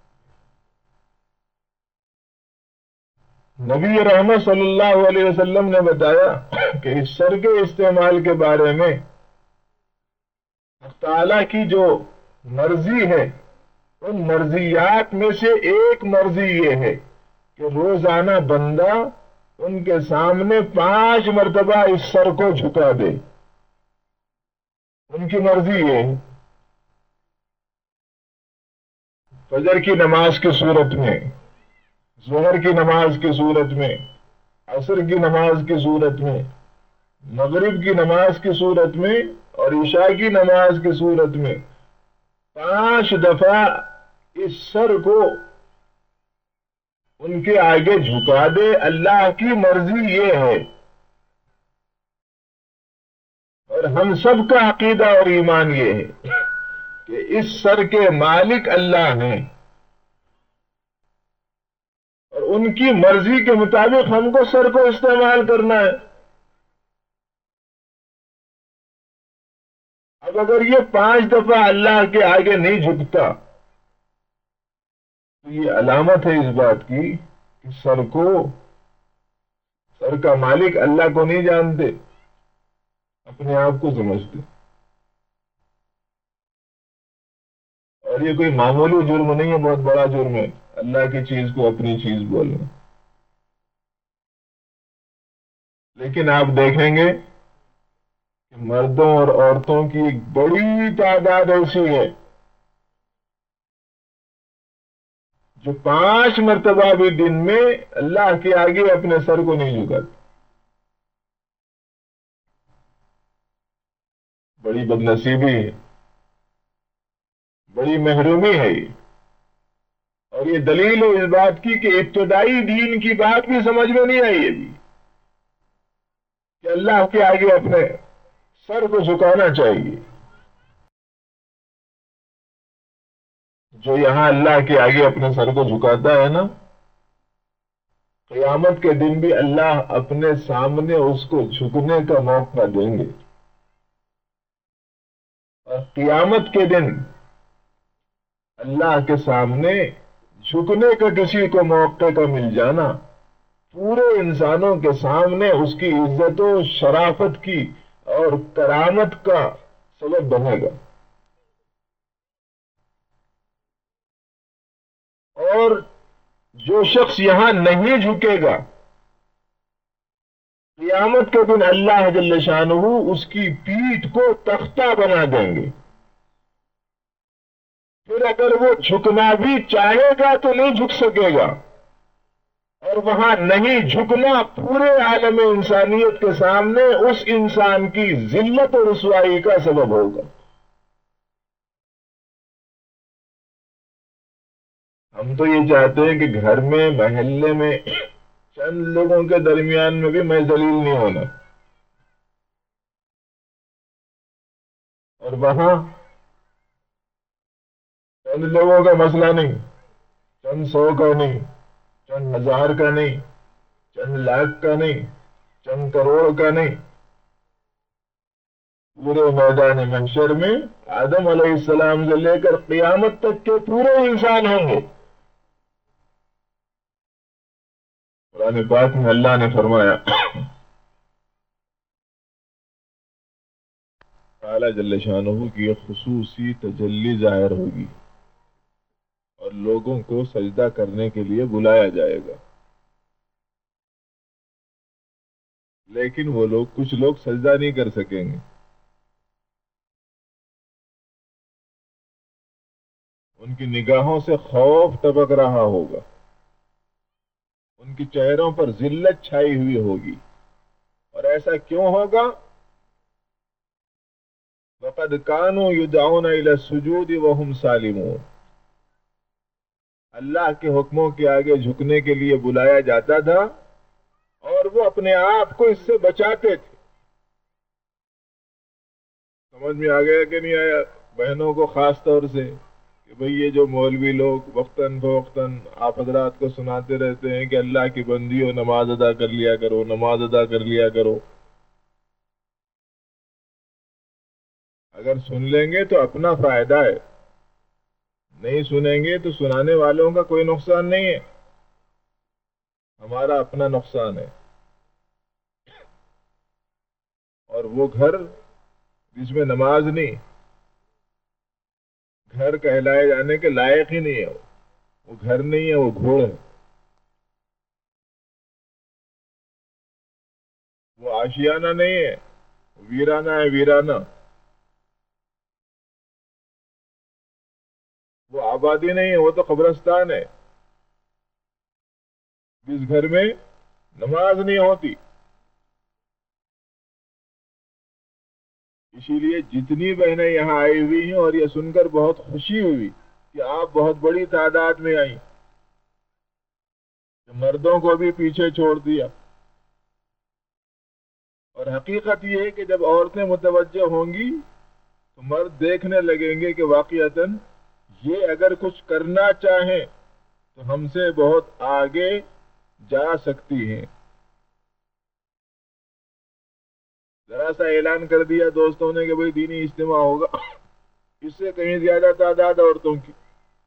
نبی رحمت صلی اللہ علیہ وسلم نے بتایا کہ اس سر کے استعمال کے بارے میں اللہ تعالیٰ کی جو مرضی ہے، ان مرضیات میں سے ایک مرضی یہ ہے کہ روزانہ بندہ ان کے سامنے 5 مرتبہ اس سر کو جھکا دے. ان کی مرضی یہ ہے. فجر کی نماز کی صورت میں، ظہر کی نماز کی صورت میں، عصر کی نماز کی صورت میں، مغرب کی نماز کی صورت میں اور عشاء کی نماز کی صورت میں 5 دفعہ اس سر کو ان کے آگے جھکا دے. اللہ کی مرضی یہ ہے. اور ہم سب کا عقیدہ اور ایمان یہ ہے کہ اس سر کے مالک اللہ ہیں، اور ان کی مرضی کے مطابق ہم کو سر کو استعمال کرنا ہے. اب اگر یہ 5 دفعہ اللہ کے آگے نہیں جھکتا تو یہ علامت ہے اس بات کی کہ سر کا مالک اللہ کو نہیں جانتے، اپنے آپ کو سمجھتے. اور یہ کوئی معمولی جرم نہیں ہے، بہت بڑا جرم ہے اللہ کی چیز کو اپنی چیز بولنا. لیکن آپ دیکھیں گے کہ مردوں اور عورتوں کی ایک بڑی تعداد ایسی ہے جو 5 مرتبہ بھی دن میں اللہ کے آگے اپنے سر کو نہیں جھکاتے. بڑی بدنصیبی ہے، بڑی محرومی ہے یہ. اور یہ دلیل ہے اس بات کی کہ ابتدائی دین کی بات بھی سمجھ میں نہیں آئی ابھی کہ اللہ کے آگے اپنے سر کو جھکانا چاہیے. جو یہاں اللہ کے آگے اپنے سر کو جھکاتا ہے نا، قیامت کے دن بھی اللہ اپنے سامنے اس کو جھکنے کا موقع دیں گے. اور قیامت کے دن اللہ کے سامنے جھکنے کا کسی کو موقع کا مل جانا پورے انسانوں کے سامنے اس کی عزت و شرافت کی اور کرامت کا سبب بنے گا. اور جو شخص یہاں نہیں جھکے گا، قیامت کے دن اللہ جل شانہ اس کی پیٹھ کو تختہ بنا دیں گے. پھر اگر وہ جھکنا بھی چاہے گا تو نہیں جھک سکے گا، اور وہاں نہیں جھکنا پورے عالم انسانیت کے سامنے اس انسان کی ذلت اور رسوائی کا سبب ہوگا. ہم تو یہ چاہتے ہیں کہ گھر میں، محلے میں، چند لوگوں کے درمیان میں بھی میں ذلیل نہیں ہونا، اور وہاں چند لوگوں کا مسئلہ نہیں، چند 100 کا نہیں، چند 1000 کا نہیں، چند لاکھ کا نہیں، چند کروڑ کا نہیں. پورے میدان محشر میں آدم علیہ السلام سے لے کر قیامت تک کے پورے انسان ہوں گے. قرآن پاک میں اللہ نے فرمایا، تعالی جل شانہ کی ایک خصوصی تجلی ظاہر ہوگی اور لوگوں کو سجدہ کرنے کے لیے بلایا جائے گا. لیکن وہ لوگ، کچھ لوگ سجدہ نہیں کر سکیں گے. ان کی نگاہوں سے خوف ٹپک رہا ہوگا، ان کے چہروں پر ذلت چھائی ہوئی ہوگی. اور ایسا کیوں ہوگا؟ وقد كانوا يدعون الى السجود وهم سالمون، اللہ کے حکموں کے آگے جھکنے کے لیے بلایا جاتا تھا اور وہ اپنے آپ کو اس سے بچاتے تھے۔ سمجھ میں آ گیا کہ نہیں آیا بہنوں کو خاص طور سے کہ بھئی یہ جو مولوی لوگ وقتاً فوقتاً آپ حضرات کو سناتے رہتے ہیں کہ اللہ کی بندیوں نماز ادا کر لیا کرو، نماز ادا کر لیا کرو، اگر سن لیں گے تو اپنا فائدہ ہے، نہیں سنیں گے تو سنانے والوں کا کوئی نقصان نہیں ہے، ہمارا اپنا نقصان ہے۔ اور وہ گھر جس میں نماز نہیں، گھر کہلائے جانے کے لائق ہی نہیں ہے، وہ گھر نہیں ہے، وہ گھوڑ ہے، وہ آشیانہ نہیں ہے، ویرانہ ہے، ویرانہ، وہ آبادی نہیں ہے، وہ تو قبرستان ہے جس گھر میں نماز نہیں ہوتی۔ اسی لیے جتنی بہنیں یہاں آئی ہوئی ہیں اور یہ سن کر بہت خوشی ہوئی کہ آپ بہت بڑی تعداد میں آئیں، مردوں کو بھی پیچھے چھوڑ دیا، اور حقیقت یہ ہے کہ جب عورتیں متوجہ ہوں گی تو مرد دیکھنے لگیں گے کہ واقعتاً یہ اگر کچھ کرنا چاہیں تو ہم سے بہت آگے جا سکتی ہیں۔ ذرا سا اعلان کر دیا دوستوں نے کہ بھئی دینی اجتماع ہوگا، اس سے کہیں زیادہ تعداد عورتوں کی،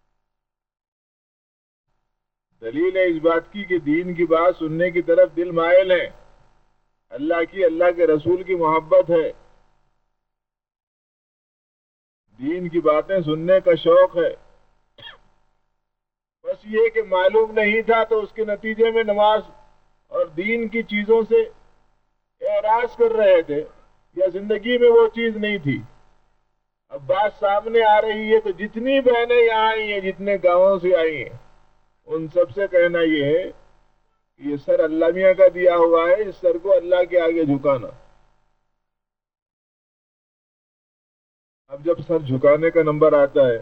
دلیل ہے اس بات کی کہ دین کی بات سننے کی طرف دل مائل ہے، اللہ کی، اللہ کے رسول کی محبت ہے، دین کی باتیں سننے کا شوق ہے، بس یہ کہ معلوم نہیں تھا تو اس کے نتیجے میں نماز اور دین کی چیزوں سے اعراض کر رہے تھے، یا زندگی میں وہ چیز نہیں تھی۔ اب بات سامنے آ رہی ہے تو جتنی بہنیں یہاں آئی ہیں، جتنے گاؤں سے آئی ہیں، ان سب سے کہنا یہ ہے کہ یہ سر اللہ میاں کا دیا ہوا ہے، اس سر کو اللہ کے آگے جھکانا۔ اب جب سر جھکانے کا نمبر آتا ہے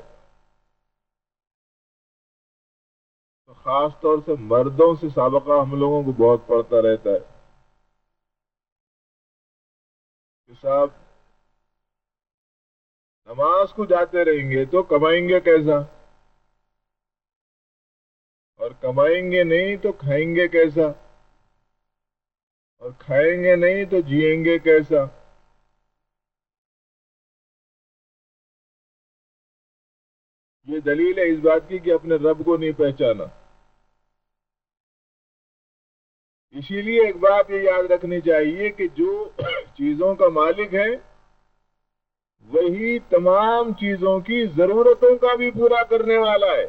تو خاص طور سے مردوں سے سابقہ ہم لوگوں کو بہت پڑتا رہتا ہے کہ صاحب نماز کو جاتے رہیں گے تو کمائیں گے کیسا، اور کمائیں گے نہیں تو کھائیں گے کیسا، اور کھائیں گے نہیں تو جئیں گے کیسا۔ یہ دلیل ہے اس بات کی کہ اپنے رب کو نہیں پہچانا۔ اسی لیے ایک بات یہ یاد رکھنی چاہیے کہ جو چیزوں کا مالک ہے وہی تمام چیزوں کی ضرورتوں کا بھی پورا کرنے والا ہے۔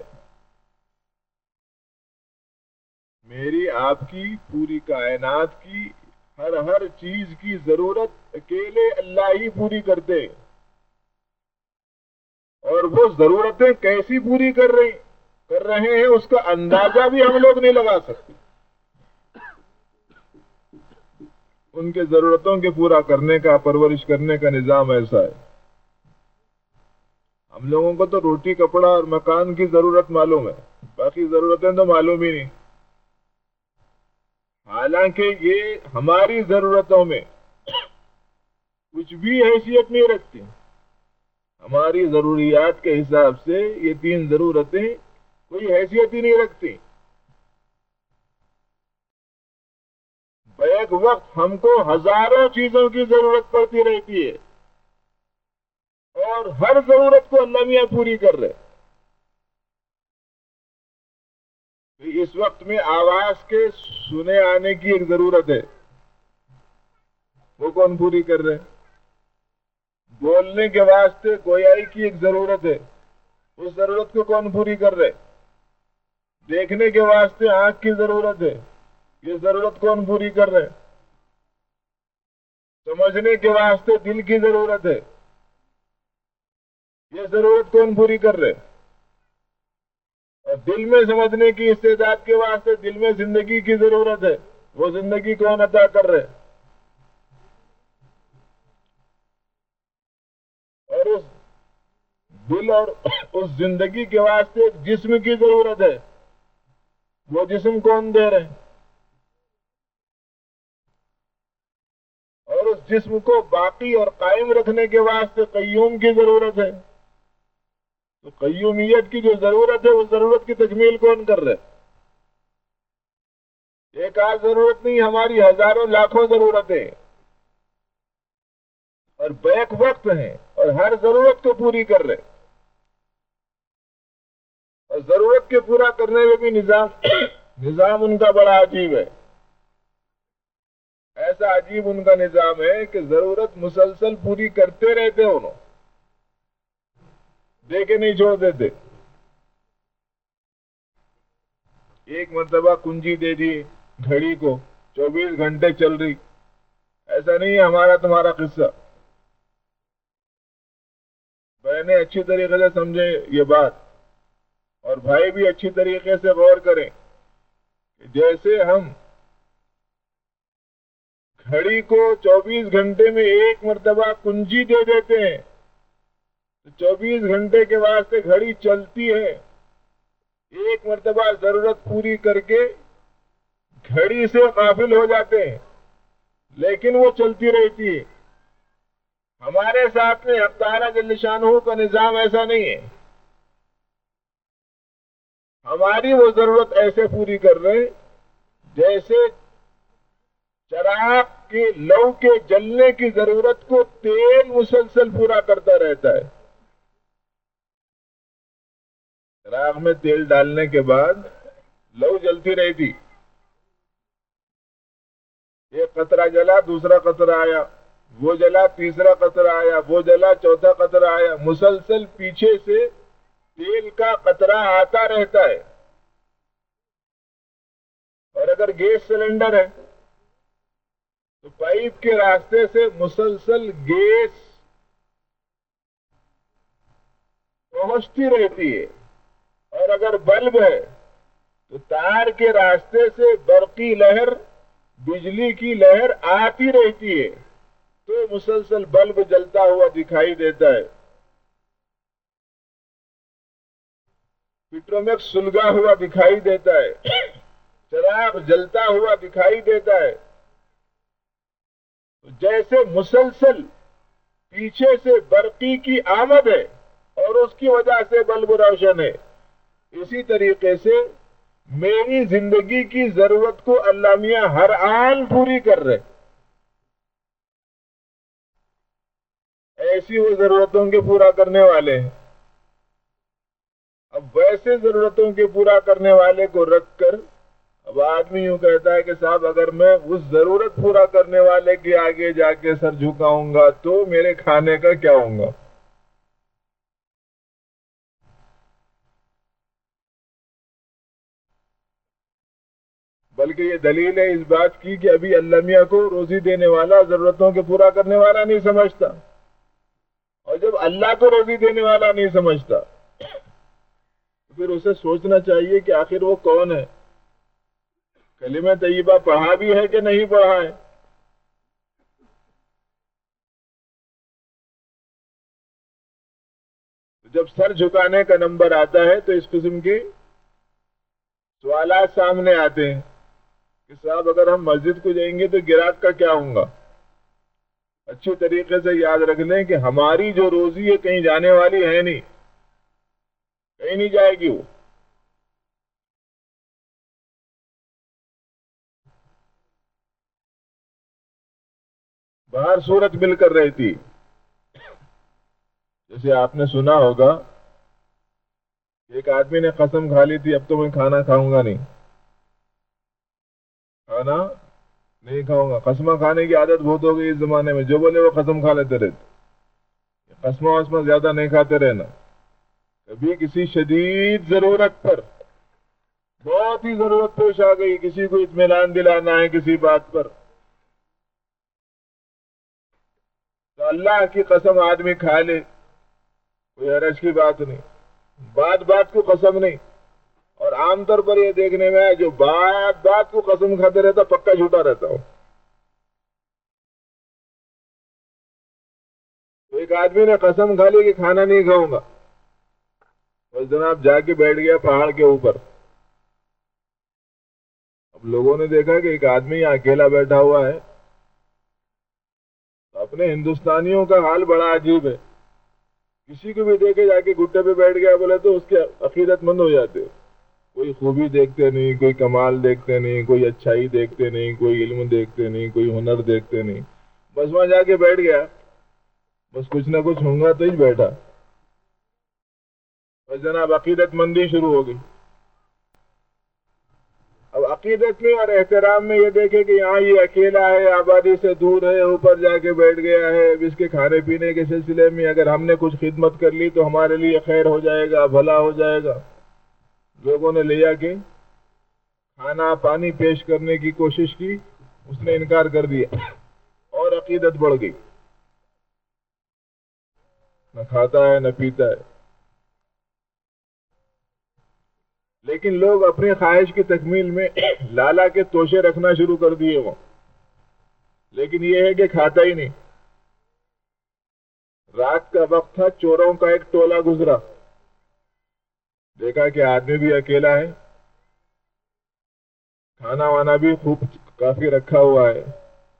میری آپ کی، پوری کائنات کی، ہر چیز کی ضرورت اکیلے اللہ ہی پوری کرتے ہیں، اور وہ ضرورتیں کیسی پوری کر رہے ہیں اس کا اندازہ بھی ہم لوگ نہیں لگا سکتے۔ ان کے ضرورتوں کے پورا کرنے کا، پرورش کرنے کا نظام ایسا ہے۔ ہم لوگوں کو تو روٹی، کپڑا اور مکان کی ضرورت معلوم ہے، باقی ضرورتیں تو معلوم ہی نہیں، حالانکہ یہ ہماری ضرورتوں میں کچھ بھی حیثیت نہیں رکھتی۔ ہماری ضروریات کے حساب سے یہ تین ضرورتیں کوئی حیثیت ہی نہیں رکھتی۔ بیک وقت ہم کو ہزاروں چیزوں کی ضرورت پڑتی رہتی ہے، اور ہر ضرورت کو اللہ میاں پوری کر رہے۔ اس وقت میں آواز کے سنے آنے کی ایک ضرورت ہے، وہ کون پوری کر رہے؟ بولنے کے واسطے گویائی کی ایک ضرورت ہے، اس ضرورت کو کون پوری کر رہے؟ دیکھنے کے واسطے آنکھ کی ضرورت ہے، یہ ضرورت کون پوری کر رہے؟ سمجھنے کے واسطے دل کی ضرورت ہے، یہ ضرورت کون پوری کر رہے؟ اور دل میں سمجھنے کی استعداد کے واسطے دل میں زندگی کی ضرورت ہے، وہ زندگی کون عطا کر رہے؟ دل اور اس زندگی کے واسطے ایک جسم کی ضرورت ہے. وہ جسم کون دے رہے ہیں؟ اور اس جسم کو باقی اور قائم رکھنے کے واسطے قیوم کی ضرورت ہے. تو قیومیت کی جو ضرورت ہے، اس ضرورت کی تکمیل کون کر رہے؟ ایک آدھ ضرورت نہیں، ہماری ہزاروں لاکھوں ضرورتیں اور بیک وقت ہیں اور ہر ضرورت کو پوری کر رہے. اور ضرورت کے پورا کرنے میں بھی نظام ان کا بڑا عجیب ہے. ایسا عجیب ان کا نظام ہے کہ ضرورت مسلسل پوری کرتے رہتے، انہوں دے کے نہیں چھوڑ دیتے. ایک مرتبہ کنجی دے دی گھڑی کو، 24 گھنٹے چل رہی. ایسا نہیں ہے ہمارا تمہارا قصہ. بہنیں اچھی طریقے سے سمجھیں یہ بات، اور بھائی بھی اچھی طریقے سے غور کریں کہ جیسے ہم گھڑی کو 24 گھنٹے میں ایک مرتبہ کنجی دے دیتے ہیں تو 24 گھنٹے کے واسطے گھڑی چلتی ہے. ایک مرتبہ ضرورت پوری کر کے گھڑی سے غافل ہو جاتے ہیں، لیکن وہ چلتی رہتی ہے. ہمارے ساتھ میں حق تعالیٰ جل شانہ کا نظام ایسا نہیں ہے. ہماری وہ ضرورت ایسے پوری کر رہے جیسے چراغ کے لو کے جلنے کی ضرورت کو تیل مسلسل پورا کرتا رہتا ہے. چراغ میں تیل ڈالنے کے بعد لو جلتی رہتی. ایک قطرہ جلا، دوسرا قطرہ آیا، وہ جلا، تیسرا قطرہ آیا، وہ جلا، چوتھا قطرہ آیا. مسلسل پیچھے سے تیل کا قطرہ آتا رہتا ہے. اور اگر گیس سلنڈر ہے تو پائپ کے راستے سے مسلسل گیس پہنچتی رہتی ہے. اور اگر بلب ہے تو تار کے راستے سے برقی لہر، بجلی کی لہر آتی رہتی ہے، تو مسلسل بلب جلتا ہوا دکھائی دیتا ہے. پیٹرومیکس سلگا ہوا دکھائی دیتا ہے، چراغ جلتا ہوا دکھائی دیتا ہے. جیسے مسلسل پیچھے سے برقی کی آمد ہے اور اس کی وجہ سے بلب روشن ہے، اسی طریقے سے میری زندگی کی ضرورت کو اللہ میاں ہر آن پوری کر رہے. ایسی وہ ضرورتوں کے پورا کرنے والے ہیں. اب ویسے ضرورتوں کے پورا کرنے والے کو رکھ کر اب آدمی یوں کہتا ہے کہ صاحب اگر میں اس ضرورت پورا کرنے والے کے آگے جا کے سر جھکاؤں گا تو میرے کھانے کا کیا ہوگا؟ بلکہ یہ دلیل ہے اس بات کی کہ ابھی اللہ میاں کو روزی دینے والا ضرورتوں کے پورا کرنے والا نہیں سمجھتا. اور جب اللہ کو روزی دینے والا نہیں سمجھتا تو پھر اسے سوچنا چاہیے کہ آخر وہ کون ہے. کلمہ طیبہ پڑھا بھی ہے کہ نہیں پڑھا ہے. جب سر جھکانے کا نمبر آتا ہے تو اس قسم کے سوالات سامنے آتے ہیں کہ صاحب اگر ہم مسجد کو جائیں گے تو گراہک کا کیا ہوگا؟ اچھی طریقے سے یاد رکھ لیں کہ ہماری جو روزی ہے کہیں جانے والی ہے نہیں، کہیں نہیں جائے گی. وہ باہر صورت مل کر رہتی. جیسے آپ نے سنا ہوگا ایک آدمی نے قسم کھا لی تھی اب تو میں کھانا کھاؤں گا نہیں، کھانا نہیں کھاؤں گا. قسمہ کھانے کی عادت بہت ہو گئی اس زمانے میں، جو بولے وہ قسم کھا لیتے رہتے. قسمہ وسمہ زیادہ نہیں کھاتے رہنا. کبھی کسی شدید ضرورت پر، بہت ہی ضرورت پیش آ گئی، کسی کو اطمینان دلانا ہے کسی بات پر، تو اللہ کی قسم آدمی کھا لے، کوئی حرج کی بات نہیں. بات بات کو قسم نہیں. اور عام طور پر یہ دیکھنے میں ہے جو بات بات کو قسم کھاتے رہتا پکا جھوٹا رہتا ہو. ایک آدمی نے قسم کھا لی کہ کھانا نہیں کھاؤں گا، بس جناب جا کے بیٹھ گیا پہاڑ کے اوپر. اب لوگوں نے دیکھا کہ ایک آدمی یہاں اکیلا بیٹھا ہوا ہے. اپنے ہندوستانیوں کا حال بڑا عجیب ہے. کسی کو بھی دیکھے جا کے گھٹے پہ بیٹھ گیا بولے تو اس کے عقیدت مند ہو جاتے. کوئی خوبی دیکھتے نہیں, کوئی کمال دیکھتے نہیں, کوئی اچھائی دیکھتے نہیں, کوئی علم دیکھتے نہیں, کوئی ہنر دیکھتے نہیں. بس وہاں جا کے بیٹھ گیا, بس کچھ نہ کچھ ہوں گا تو ہی بیٹھا. بس جناب عقیدت مندی شروع ہو گئی. اب عقیدت میں اور احترام میں یہ دیکھے کہ یہاں یہ اکیلا ہے, آبادی سے دور ہے, اوپر جا کے بیٹھ گیا ہے. اب اس کے کھانے پینے کے سلسلے میں اگر ہم نے کچھ خدمت کر لی تو ہمارے لیے خیر ہو جائے گا, بھلا ہو جائے گا. لوگوں نے لے جا کے کھانا پانی پیش کرنے کی کوشش کی, اس نے انکار کر دیا اور عقیدت بڑھ گئی. نہ کھاتا ہے نہ پیتا ہے. لیکن لوگ اپنی خواہش کی تکمیل میں لالا کے توشے رکھنا شروع کر دیے وہ. لیکن یہ ہے کہ کھاتا ہی نہیں. رات کا وقت تھا, چوروں کا ایک ٹولہ گزرا. دیکھا کہ آدمی بھی اکیلا ہے, کھانا وانا بھی خوب کافی رکھا ہوا ہے.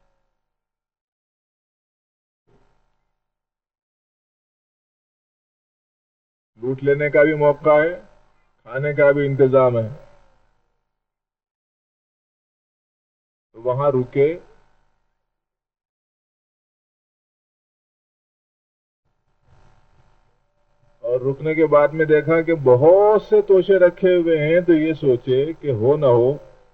لوٹ لینے کا بھی موقع ہے, کھانے کا بھی انتظام ہے. تو وہاں رکے. اور رکنے کے بعد میں دیکھا کہ بہت سے توشے رکھے ہوئے ہیں. تو یہ سوچے کہ ہو نہ ہو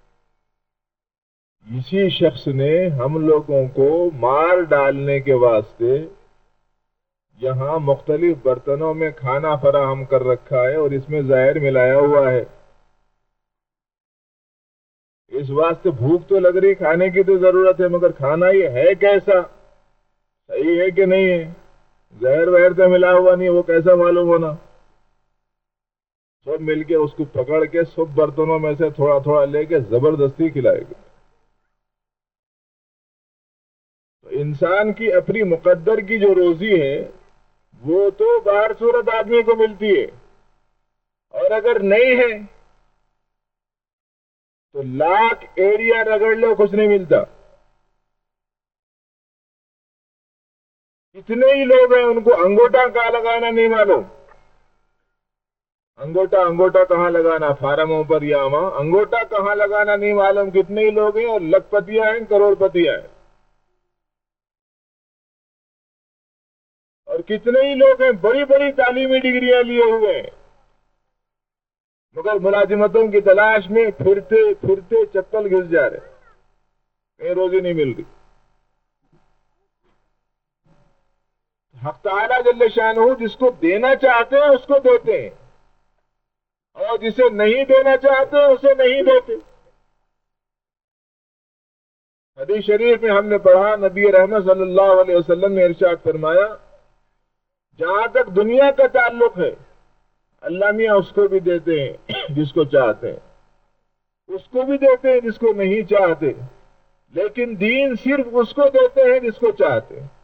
اسی شخص نے ہم لوگوں کو مار ڈالنے کے واسطے یہاں مختلف برتنوں میں کھانا فراہم کر رکھا ہے اور اس میں زہر ملایا ہوا ہے. اس واسطے بھوک تو لگ رہی, کھانے کی تو ضرورت ہے, مگر کھانا یہ ہے کیسا, صحیح ہے کہ نہیں ہے, زہر وہر تو ملا ہوا نہیں, وہ کیسا معلوم ہونا. سب مل کے اس کو پکڑ کے سب برتنوں میں سے تھوڑا تھوڑا لے کے زبردستی کھلائے گا. تو انسان کی اپنی مقدر کی جو روزی ہے وہ تو باہر صورت آدمی کو ملتی ہے, اور اگر نہیں ہے تو لاکھ ایریا رگڑ لو کچھ نہیں ملتا. اتنے ہی لوگ ہیں ان کو انگوٹا کہاں لگانا نہیں معلوم. انگوٹا کہاں لگانا, فارموں پر یا وہاں انگوٹا کہاں لگانا نہیں معلوم. کتنے ہی لوگ ہیں اور لکھ پتیاں ہیں, کروڑ پتیاں ہیں. اور کتنے ہی لوگ ہیں بڑی بڑی تعلیمی ڈگریاں لیے ہوئے ہیں, مگر ملازمتوں کی تلاش میں پھرتے پھرتے چپل گھس جا رہے, کہیں روزی نہیں مل رہی. حق تعالیٰ جل شانہ جس کو دینا چاہتے ہیں اس کو دیتے ہیں, اور جسے نہیں دینا چاہتے اسے نہیں دیتے. حدیث شریف میں ہم نے پڑھا, نبی رحمت صلی اللہ علیہ وسلم نے ارشاد فرمایا, جہاں تک دنیا کا تعلق ہے اللہ میاں اس کو بھی دیتے ہیں جس کو چاہتے ہیں, اس کو بھی دیتے ہیں جس کو نہیں چاہتے, لیکن دین صرف اس کو دیتے ہیں جس کو چاہتے ہیں.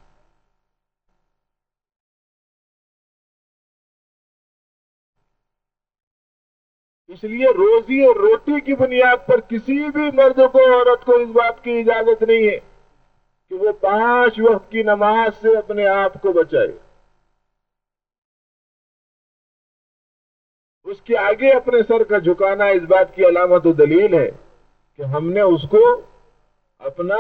اس لیے روزی اور روٹی کی بنیاد پر کسی بھی مرد کو عورت کو اس بات کی اجازت نہیں ہے کہ وہ 5 وقت کی نماز سے اپنے آپ کو بچائے. اس کے آگے اپنے سر کا جھکانا اس بات کی علامت و دلیل ہے کہ ہم نے اس کو اپنا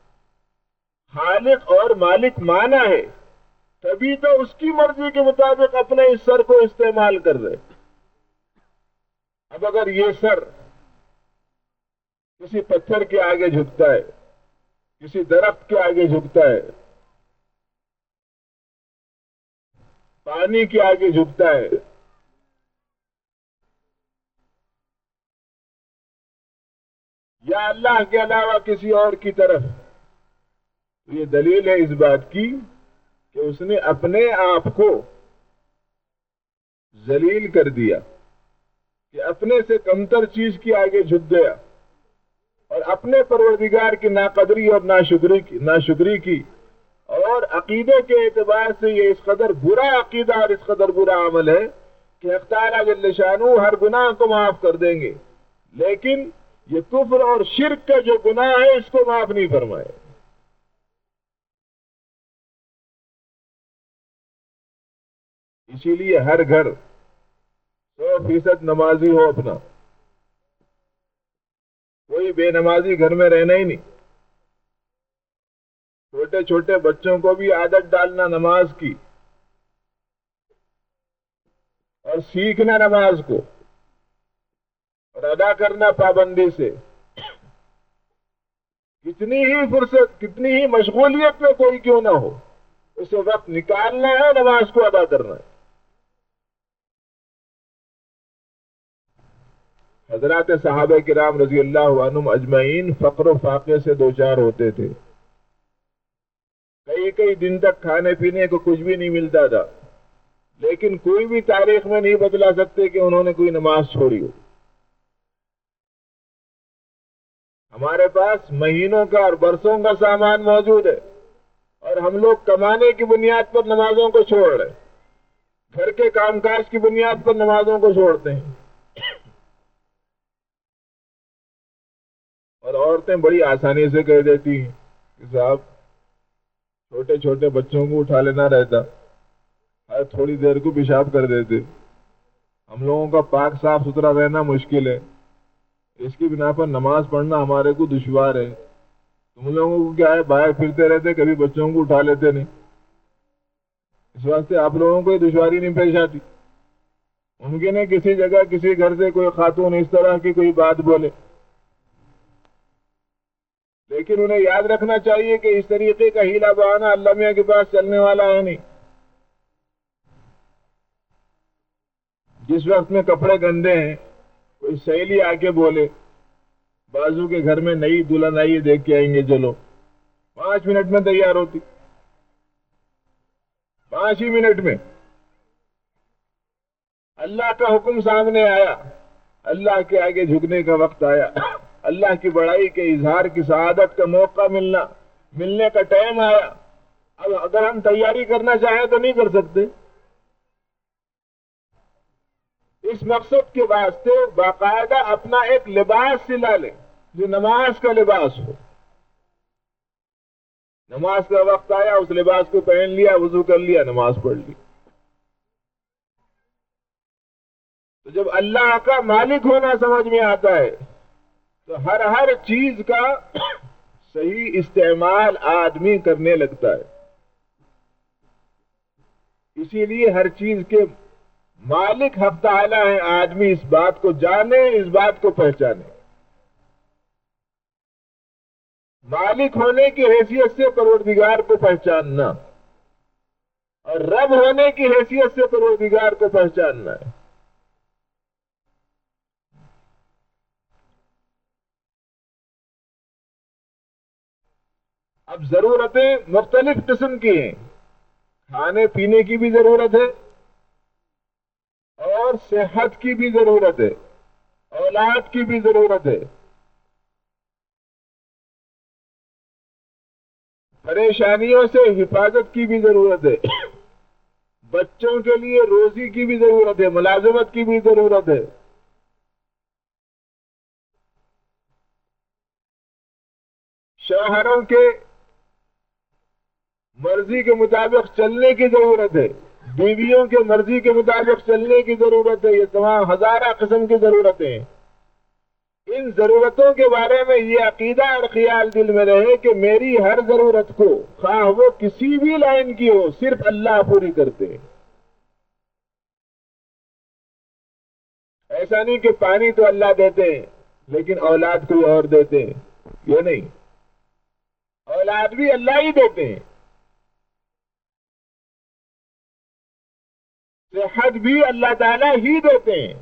خالق اور مالک مانا ہے, تبھی تو اس کی مرضی کے مطابق اپنے اس سر کو استعمال کر رہے. اب اگر یہ سر کسی پتھر کے آگے جھکتا ہے, کسی درخت کے آگے جھکتا ہے, پانی کے آگے جھکتا ہے, یا اللہ کے علاوہ کسی اور کی طرف, یہ دلیل ہے اس بات کی کہ اس نے اپنے آپ کو ذلیل کر دیا, کہ اپنے سے کمتر چیز کی آگے جھک گیا اور اپنے پروردگار کی ناقدری اور ناشکری کی. اور عقیدے کے اعتبار سے یہ اس قدر برا عقیدہ اور اس قدر برا عمل ہے کہ حق تعالیٰ جل شانہ ہر گناہ کو معاف کر دیں گے، لیکن یہ کفر اور شرک کا جو گناہ ہے اس کو معاف نہیں فرمائے۔ اسی لیے ہر گھر 100% نمازی ہو اپنا، کوئی بے نمازی گھر میں رہنا ہی نہیں۔ چھوٹے چھوٹے بچوں کو بھی عادت ڈالنا نماز کی، اور سیکھنا نماز کو، اور ادا کرنا پابندی سے۔ کتنی ہی فرصت، کتنی ہی مشغولیت میں کوئی کیوں نہ ہو، اسے وقت نکالنا ہے، نماز کو ادا کرنا ہے۔ حضرات صحابہ کرام رضی اللہ عنہم اجمعین فقر و فاقے سے دوچار ہوتے تھے، کئی دن تک کھانے پینے کو کچھ بھی نہیں ملتا تھا، لیکن کوئی بھی تاریخ میں نہیں بتلا سکتے کہ انہوں نے کوئی نماز چھوڑی ہو۔ ہمارے پاس مہینوں کا اور برسوں کا سامان موجود ہے، اور ہم لوگ کمانے کی بنیاد پر نمازوں کو چھوڑ رہے ہیں، گھر کے کام کاج کی بنیاد پر نمازوں کو چھوڑتے ہیں۔ اور عورتیں بڑی آسانی سے کہہ دیتی ہیں کہ صاحب چھوٹے چھوٹے بچوں کو اٹھا لینا رہتا، ہر تھوڑی دیر کو پیشاب کر دیتے، ہم لوگوں کا پاک صاف ستھرا رہنا مشکل ہے، اس کی بنا پر نماز پڑھنا ہمارے کو دشوار ہے۔ تم لوگوں کو کیا ہے، باہر پھرتے رہتے، کبھی بچوں کو اٹھا لیتے نہیں، اس واسطے آپ لوگوں کو یہ دشواری نہیں پیش آتی۔ ممکن ہے کسی جگہ کسی گھر سے کوئی خاتون اس طرح کی کوئی بات بولے، لیکن انہیں یاد رکھنا چاہیے کہ اس طریقے کا ہیلا بہانہ اللہ میاں کے پاس چلنے والا ہے نہیں۔ جس وقت میں کپڑے گندے ہیں، کوئی سہیلی آ کے بولے بازو کے گھر میں نئی دلہن آئی ہے، دیکھ کے آئیں گے، چلو، 5 منٹ میں تیار ہوتی، 5 ہی منٹ میں اللہ کا حکم سامنے آیا، اللہ کے آگے جھکنے کا وقت آیا، اللہ کی بڑائی کے اظہار کی سعادت کا موقع ملنے کا ٹائم آیا۔ اب اگر ہم تیاری کرنا چاہیں تو نہیں کر سکتے۔ اس مقصد کے واسطے باقاعدہ اپنا ایک لباس سلا لیں جو نماز کا لباس ہو۔ نماز کا وقت آیا، اس لباس کو پہن لیا، وضو کر لیا، نماز پڑھ لی۔ تو جب اللہ کا مالک ہونا سمجھ میں آتا ہے تو ہر چیز کا صحیح استعمال آدمی کرنے لگتا ہے۔ اسی لیے ہر چیز کے مالک حق تعالی ہے، آدمی اس بات کو جانے، اس بات کو پہچانے۔ مالک ہونے کی حیثیت سے پروردگار کو پہچاننا، اور رب ہونے کی حیثیت سے پروردگار کو پہچاننا ہے۔ اب ضرورتیں مختلف قسم کی ہیں، کھانے پینے کی بھی ضرورت ہے، اور صحت کی بھی ضرورت ہے، اولاد کی بھی ضرورت ہے، پریشانیوں سے حفاظت کی بھی ضرورت ہے، بچوں کے لیے روزی کی بھی ضرورت ہے، ملازمت کی بھی ضرورت ہے، شوہروں کے مرضی کے مطابق چلنے کی ضرورت ہے، بیویوں کے مرضی کے مطابق چلنے کی ضرورت ہے۔ یہ تمام ہزارہ قسم کی ضرورتیں ہیں۔ ان ضرورتوں کے بارے میں یہ عقیدہ اور خیال دل میں رہے کہ میری ہر ضرورت کو، خواہ وہ کسی بھی لائن کی ہو، صرف اللہ پوری کرتے ہیں۔ ایسا نہیں کہ پانی تو اللہ دیتے ہیں لیکن اولاد کوئی اور دیتے ہیں، یہ نہیں، اولاد بھی اللہ ہی دیتے ہیں، صحت بھی اللہ تعالیٰ ہی دیتے ہیں،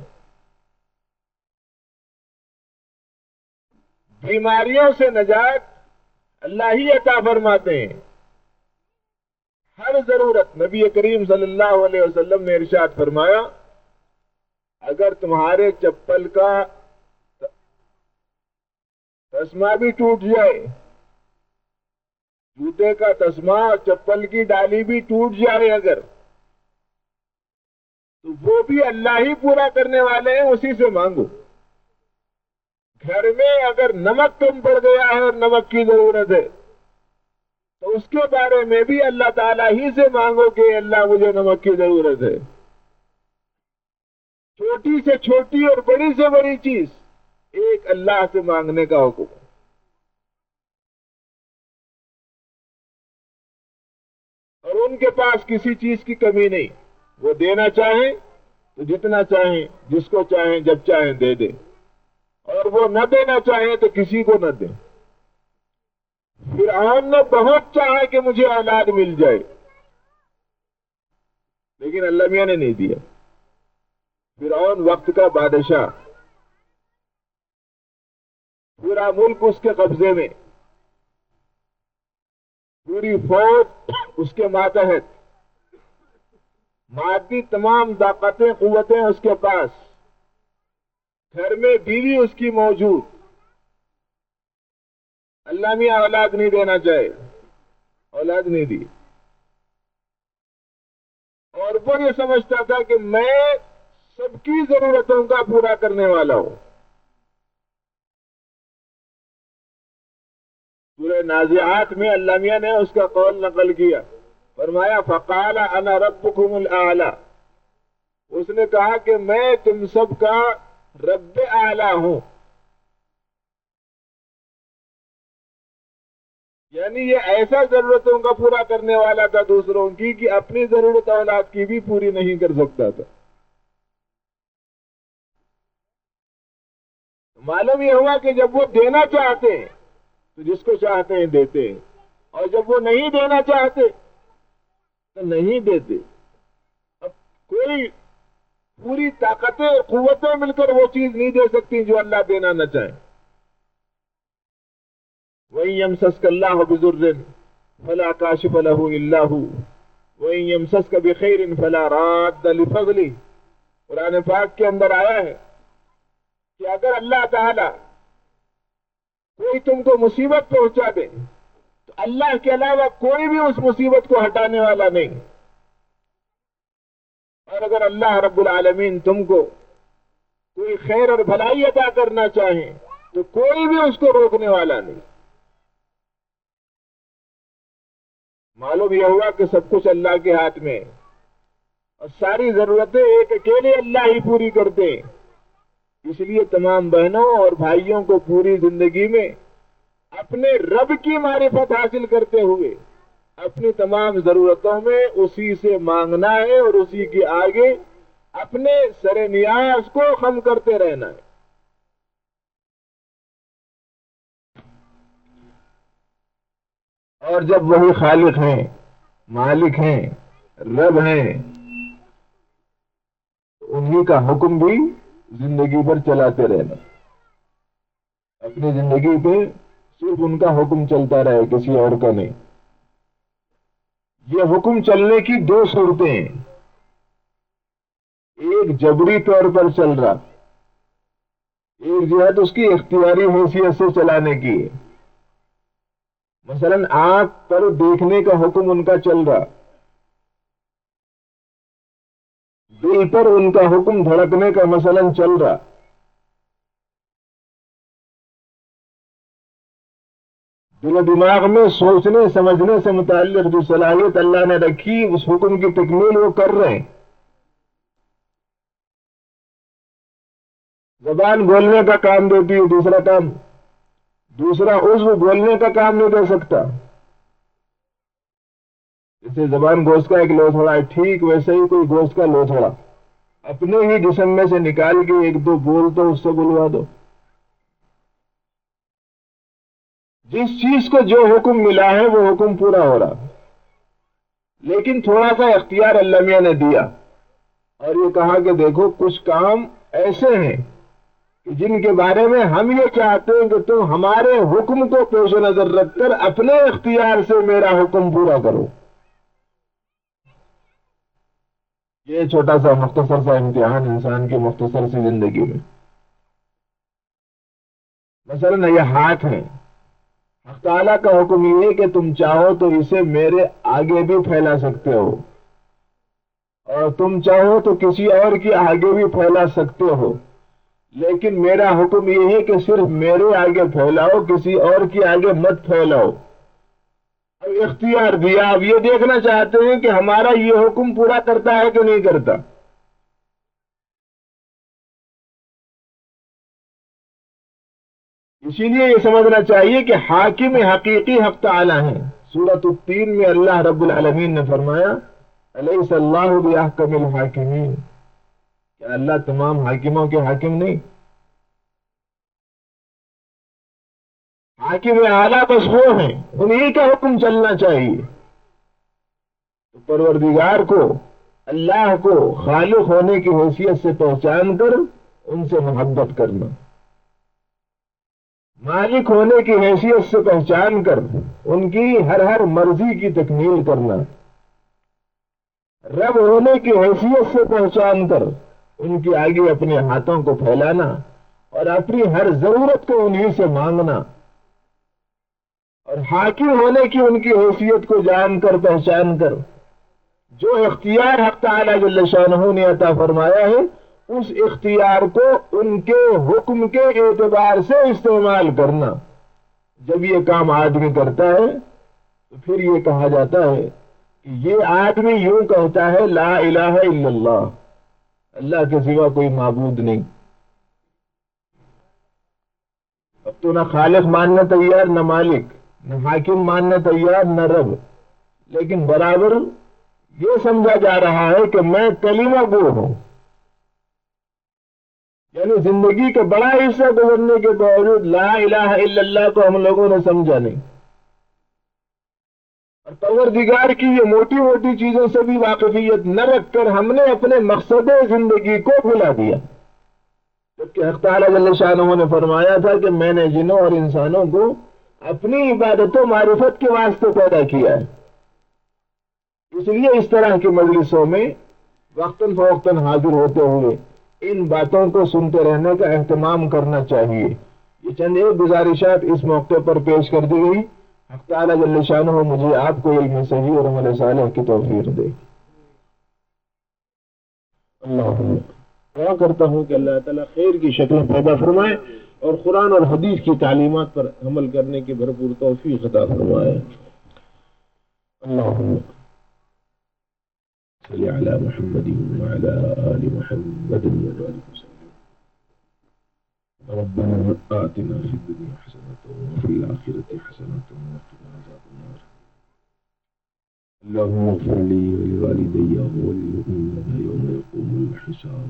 بیماریوں سے نجات اللہ ہی عطا فرماتے ہیں۔ ہر ضرورت، نبی کریم صلی اللہ علیہ وسلم نے ارشاد فرمایا، اگر تمہارے چپل کا تسمہ بھی ٹوٹ جائے، جوتے کا تسمہ، چپل کی ڈالی بھی ٹوٹ جائے، اگر تو وہ بھی اللہ ہی پورا کرنے والے ہیں، اسی سے مانگو۔ گھر میں اگر نمک کم پڑ گیا ہے اور نمک کی ضرورت ہے تو اس کے بارے میں بھی اللہ تعالیٰ ہی سے مانگو کہ اللہ مجھے نمک کی ضرورت ہے۔ چھوٹی سے چھوٹی اور بڑی سے بڑی چیز ایک اللہ سے مانگنے کا حکم ہے۔ اور ان کے پاس کسی چیز کی کمی نہیں، وہ دینا چاہیں تو جتنا چاہیں، جس کو چاہیں، جب چاہیں دے دیں، اور وہ نہ دینا چاہیں تو کسی کو نہ دیں۔ فرعون نے بہت چاہا کہ مجھے اولاد مل جائے، لیکن اللہ میاں نے نہیں دیا۔ فرعون وقت کا بادشاہ، پورا ملک اس کے قبضے میں، پوری فوج اس کے ماتحت، مادی تمام طاقتیں قوتیں اس کے پاس، گھر میں بیوی اس کی موجود، اللہ میاں اولاد نہیں دینا چاہے، اولاد نہیں دی، اور وہ یہ سمجھتا تھا کہ میں سب کی ضرورتوں کا پورا کرنے والا ہوں۔ سورہ نازعات میں اللہ میاں نے اس کا قول نقل کیا، فرمایا فقال انا ربکم الاعلی، اس نے کہا کہ میں تم سب کا رب اعلی ہوں، یعنی یہ ایسا ضرورتوں کا پورا کرنے والا تھا دوسروں کی کہ اپنی ضرورت اولاد کی بھی پوری نہیں کر سکتا تھا۔ معلوم یہ ہوا کہ جب وہ دینا چاہتے ہیں تو جس کو چاہتے ہیں دیتے ہیں، اور جب وہ نہیں دینا چاہتے تو نہیں دیتے۔ اب کوئی پوری طاقتیں اور قوتیں مل کر وہ چیز نہیں دے سکتی جو اللہ دینا نہ چاہے۔ وَإِن يَمْسَسْكَ اللَّهُ بِضُرٍّ فَلَا كَاشِفَ لَهُ إِلَّا هُوَ وَإِن يَمْسَسْكَ بِخَيْرٍ فَلَا رَادَّ لِفَضْلِهِ۔ قرآن پاک کے اندر آیا ہے کہ اگر اللہ تعالی کوئی تم کو مصیبت پہنچا دے تو اللہ کے علاوہ کوئی بھی اس مصیبت کو ہٹانے والا نہیں، اور اگر اللہ رب العالمین تم کو کوئی خیر اور بھلائی عطا کرنا چاہیں تو کوئی بھی اس کو روکنے والا نہیں۔ معلوم یہ ہوا کہ سب کچھ اللہ کے ہاتھ میں، اور ساری ضرورتیں ایک اکیلے اللہ ہی پوری کرتے ہیں۔ اس لیے تمام بہنوں اور بھائیوں کو پوری زندگی میں اپنے رب کی معرفت حاصل کرتے ہوئے اپنی تمام ضرورتوں میں اسی سے مانگنا ہے، اور اسی کے آگے اپنے سر نیاز کو خم کرتے رہنا ہے۔ اور جب وہی خالق ہیں، مالک ہیں، رب ہیں، انہی کا حکم بھی زندگی پر چلاتے رہنا، اپنی زندگی پہ صرف ان کا حکم چلتا رہے، کسی اور کا نہیں۔ یہ حکم چلنے کی دو صورتیں ہیں، ایک جبری طور پر چل رہا، ایک جو ہے تو اس کی اختیاری حیثیت سے چلانے کی ہے۔ مثلا آنکھ پر دیکھنے کا حکم ان کا چل رہا، دل پر ان کا حکم دھڑکنے کا مثلا چل رہا، دل و دماغ میں سوچنے سمجھنے سے متعلق جو صلاحیت اللہ نے رکھی اس حکم کی تکمیل وہ کر رہے ہیں۔ زبان بولنے کا کام دیتی ہے، دوسرا کام، دوسرا عضو بولنے کا کام نہیں دے سکتا۔ جیسے زبان گوشت کا ایک لوتھڑا ہے، ٹھیک ویسے ہی کوئی گوشت کا لوتھڑا اپنے ہی جسم میں سے نکال کے ایک دو بول تو اس سے بلوا دو۔ جس چیز کو جو حکم ملا ہے وہ حکم پورا ہو رہا، لیکن تھوڑا سا اختیار اللہ میاں نے دیا اور یہ کہا کہ دیکھو کچھ کام ایسے ہیں جن کے بارے میں ہم یہ چاہتے ہیں کہ تم ہمارے حکم کو پیش نظر رکھ کر اپنے اختیار سے میرا حکم پورا کرو۔ یہ چھوٹا سا مختصر سا امتحان انسان کی مختصر سی زندگی میں۔ مثلا یہ ہاتھ ہے، حق تعالیٰ کا حکم یہ ہے کہ تم چاہو تو اسے میرے آگے بھی پھیلا سکتے ہو، اور تم چاہو تو کسی اور کی آگے بھی پھیلا سکتے ہو، لیکن میرا حکم یہ ہے کہ صرف میرے آگے پھیلاؤ، کسی اور کی آگے مت پھیلاؤ۔ اب اختیار دیا، اب یہ دیکھنا چاہتے ہیں کہ ہمارا یہ حکم پورا کرتا ہے کہ نہیں کرتا۔ اسی لیے یہ سمجھنا چاہیے کہ حاکم حقیقی حق تعالی ہیں۔ سورۃ التین میں اللہ رب العالمین نے فرمایا الیس اللہ باحکم الحاکمین، کیا اللہ تمام حاکموں کے حاکم نہیں؟ حاکم اعلیٰ بس وہ ہیں، انہی کا حکم چلنا چاہیے۔ تو پروردگار کو، اللہ کو خالق ہونے کی حیثیت سے پہچان کر ان سے محبت کرنا، مالک ہونے کی حیثیت سے پہچان کر ان کی ہر مرضی کی تکمیل کرنا، رب ہونے کی حیثیت سے پہچان کر ان کے آگے اپنے ہاتھوں کو پھیلانا اور اپنی ہر ضرورت کو انہی سے مانگنا، اور حاکم ہونے کی ان کی حیثیت کو جان کر پہچان کر جو اختیار حق تعالی جل شانہ نے عطا فرمایا ہے اس اختیار کو ان کے حکم کے اعتبار سے استعمال کرنا۔ جب یہ کام آدمی کرتا ہے تو پھر یہ کہا جاتا ہے کہ یہ آدمی یوں کہتا ہے لا الہ الا اللہ، اللہ کے سوا کوئی معبود نہیں۔ اب تو نہ خالق ماننا تیار، نہ مالک، نہ حاکم ماننا تیار، نہ رب، لیکن برابر یہ سمجھا جا رہا ہے کہ میں کلمہ گو ہوں، یعنی زندگی کے بڑا حصہ گزرنے کے باوجود لا الہ الا اللہ کو ہم لوگوں نے سمجھا نہیں، اور پروردگار کی یہ موٹی موٹی چیزوں سے بھی واقفیت نہ رکھ کر ہم نے اپنے مقصد زندگی کو بھلا دیا۔ جبکہ حق تعالی جل شانہ نے فرمایا تھا کہ میں نے جنوں اور انسانوں کو اپنی عبادت و معرفت کے واسطے پیدا کیا ہے۔ اس لیے اس طرح کی مجلسوں میں وقتاً فوقتاً حاضر ہوتے ہوئے ان باتوں کو سنتے رہنے کا اہتمام کرنا چاہیے۔ یہ چند ایک گزارشات اس موقع پر پیش کر دی گئی۔ حق تعالی جل شانہ مجھے آپ کو علم صحیح اور عمل صالح کی توفیق دے۔ اللہم دعا کرتا ہوں کہ اللہ تعالیٰ خیر کی شکل پیدا فرمائے اور قرآن اور حدیث کی تعلیمات پر عمل کرنے کی بھرپور توفیق عطا فرمائے۔ اللہم صلی علی محمد وعلی آل محمد وبارک وسلم۔ ربنا آتنا فی الدنیا حسنۃ وفی الآخرۃ حسنۃ وقنا عذاب النار۔ اللهم اغفر لي ولوالدي وللمؤمنين يوم يقوم الحساب۔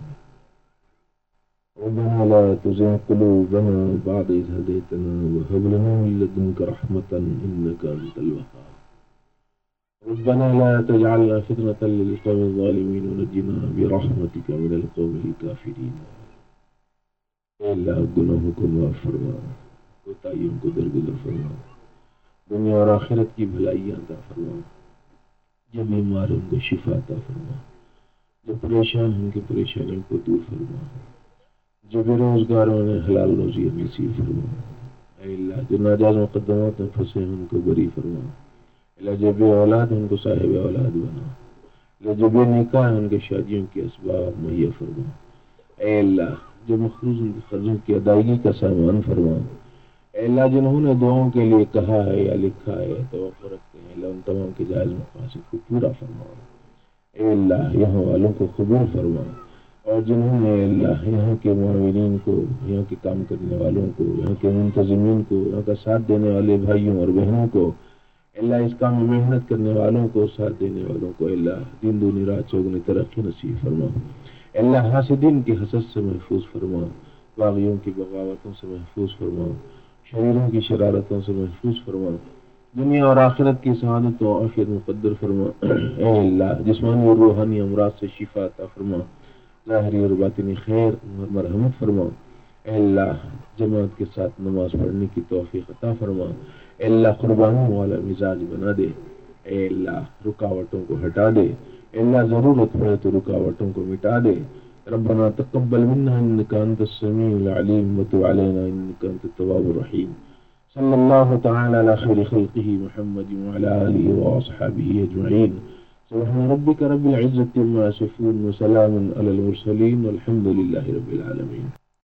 ربنا لا تزغ قلوبنا بعد إذ هديتنا وهب لنا من لدنك رحمة إنك أنت الوهاب۔ ربنا لا تجعلنا فتنة للقوم الظالمين ونجنا برحمتك من القوم الكافرين۔ اے اللہ گناہوں کو معاف فرما، کوتاہیوں کو درگزر فرما، دنیا اور آخرت کی بھلائیاں عطا فرما، جو بیمار ہیں ان کو شفا عطا فرما، جو پریشان ہیں ان کی پریشانیوں کو دور فرما، جو بے روزگاروں نے حلال روزی نصیب فرما۔ اے اللہ جو ناجائز مقدمات میں پھنسے ہیں ان کو بری فرما۔ اللہ جو بے اولاد ہیں ان کو صاحب اولاد بنا۔ اللہ جو بے نکاح ہیں ان کے شادیوں کے اسباب مہیا فرما۔ اے اللہ جو مخروض ان کے قرضوں کی ادائیگی کا سامان فرما۔ اے اللہ جنہوں نے دعاؤں کے لیے کہا ہے یا لکھا ہے توقع رکھتے ہیں، اللہ ان تمام کے جائز مقاصد کو پورا فرما۔ اے اللہ یہاں والوں کو قبول فرما، اور جنہوں نے اللہ یہاں کے معاونین کو، یہاں کے کام کرنے والوں کو، یہاں کے منتظمین کو، یہاں کا ساتھ دینے والے بھائیوں اور بہنوں کو، اللہ اس کام میں محنت کرنے والوں کو، ساتھ دینے والوں کو اللہ دن دونی رات چوگنی ترقی نصیب فرما۔ اللہ حاسدین کی حسد سے محفوظ فرما، باغیوں کی بغاوتوں سے محفوظ فرما، شریروں کی شرارتوں سے محفوظ فرما، دنیا اور آخرت کی سعادت و عافیت مقدر فرما۔ اے اللہ جسمانی اور روحانی امراض سے شفا عطا فرما، ظاہری اور باطنی خیر اور مرحمت فرما۔ اے اللہ جماعت کے ساتھ نماز پڑھنے کی توفیق عطا فرما۔ اے اللہ قربانی والا مزاج بنا دے۔ اے اللہ رکاوٹوں کو ہٹا دے۔ اے اللہ ضرورت پڑے تو رکاوٹوں کو مٹا دے۔ ربنا تقبل منا انك انت السميع العليم وتب علينا انك انت التواب الرحيم۔ صلی اللہ تعالی علی خیر خلقہ محمد وعلى آلہ واصحابہ اجمعین۔ سبحان ربك رب العزة عما يصفون وسلام على المرسلين والحمد لله رب العالمين.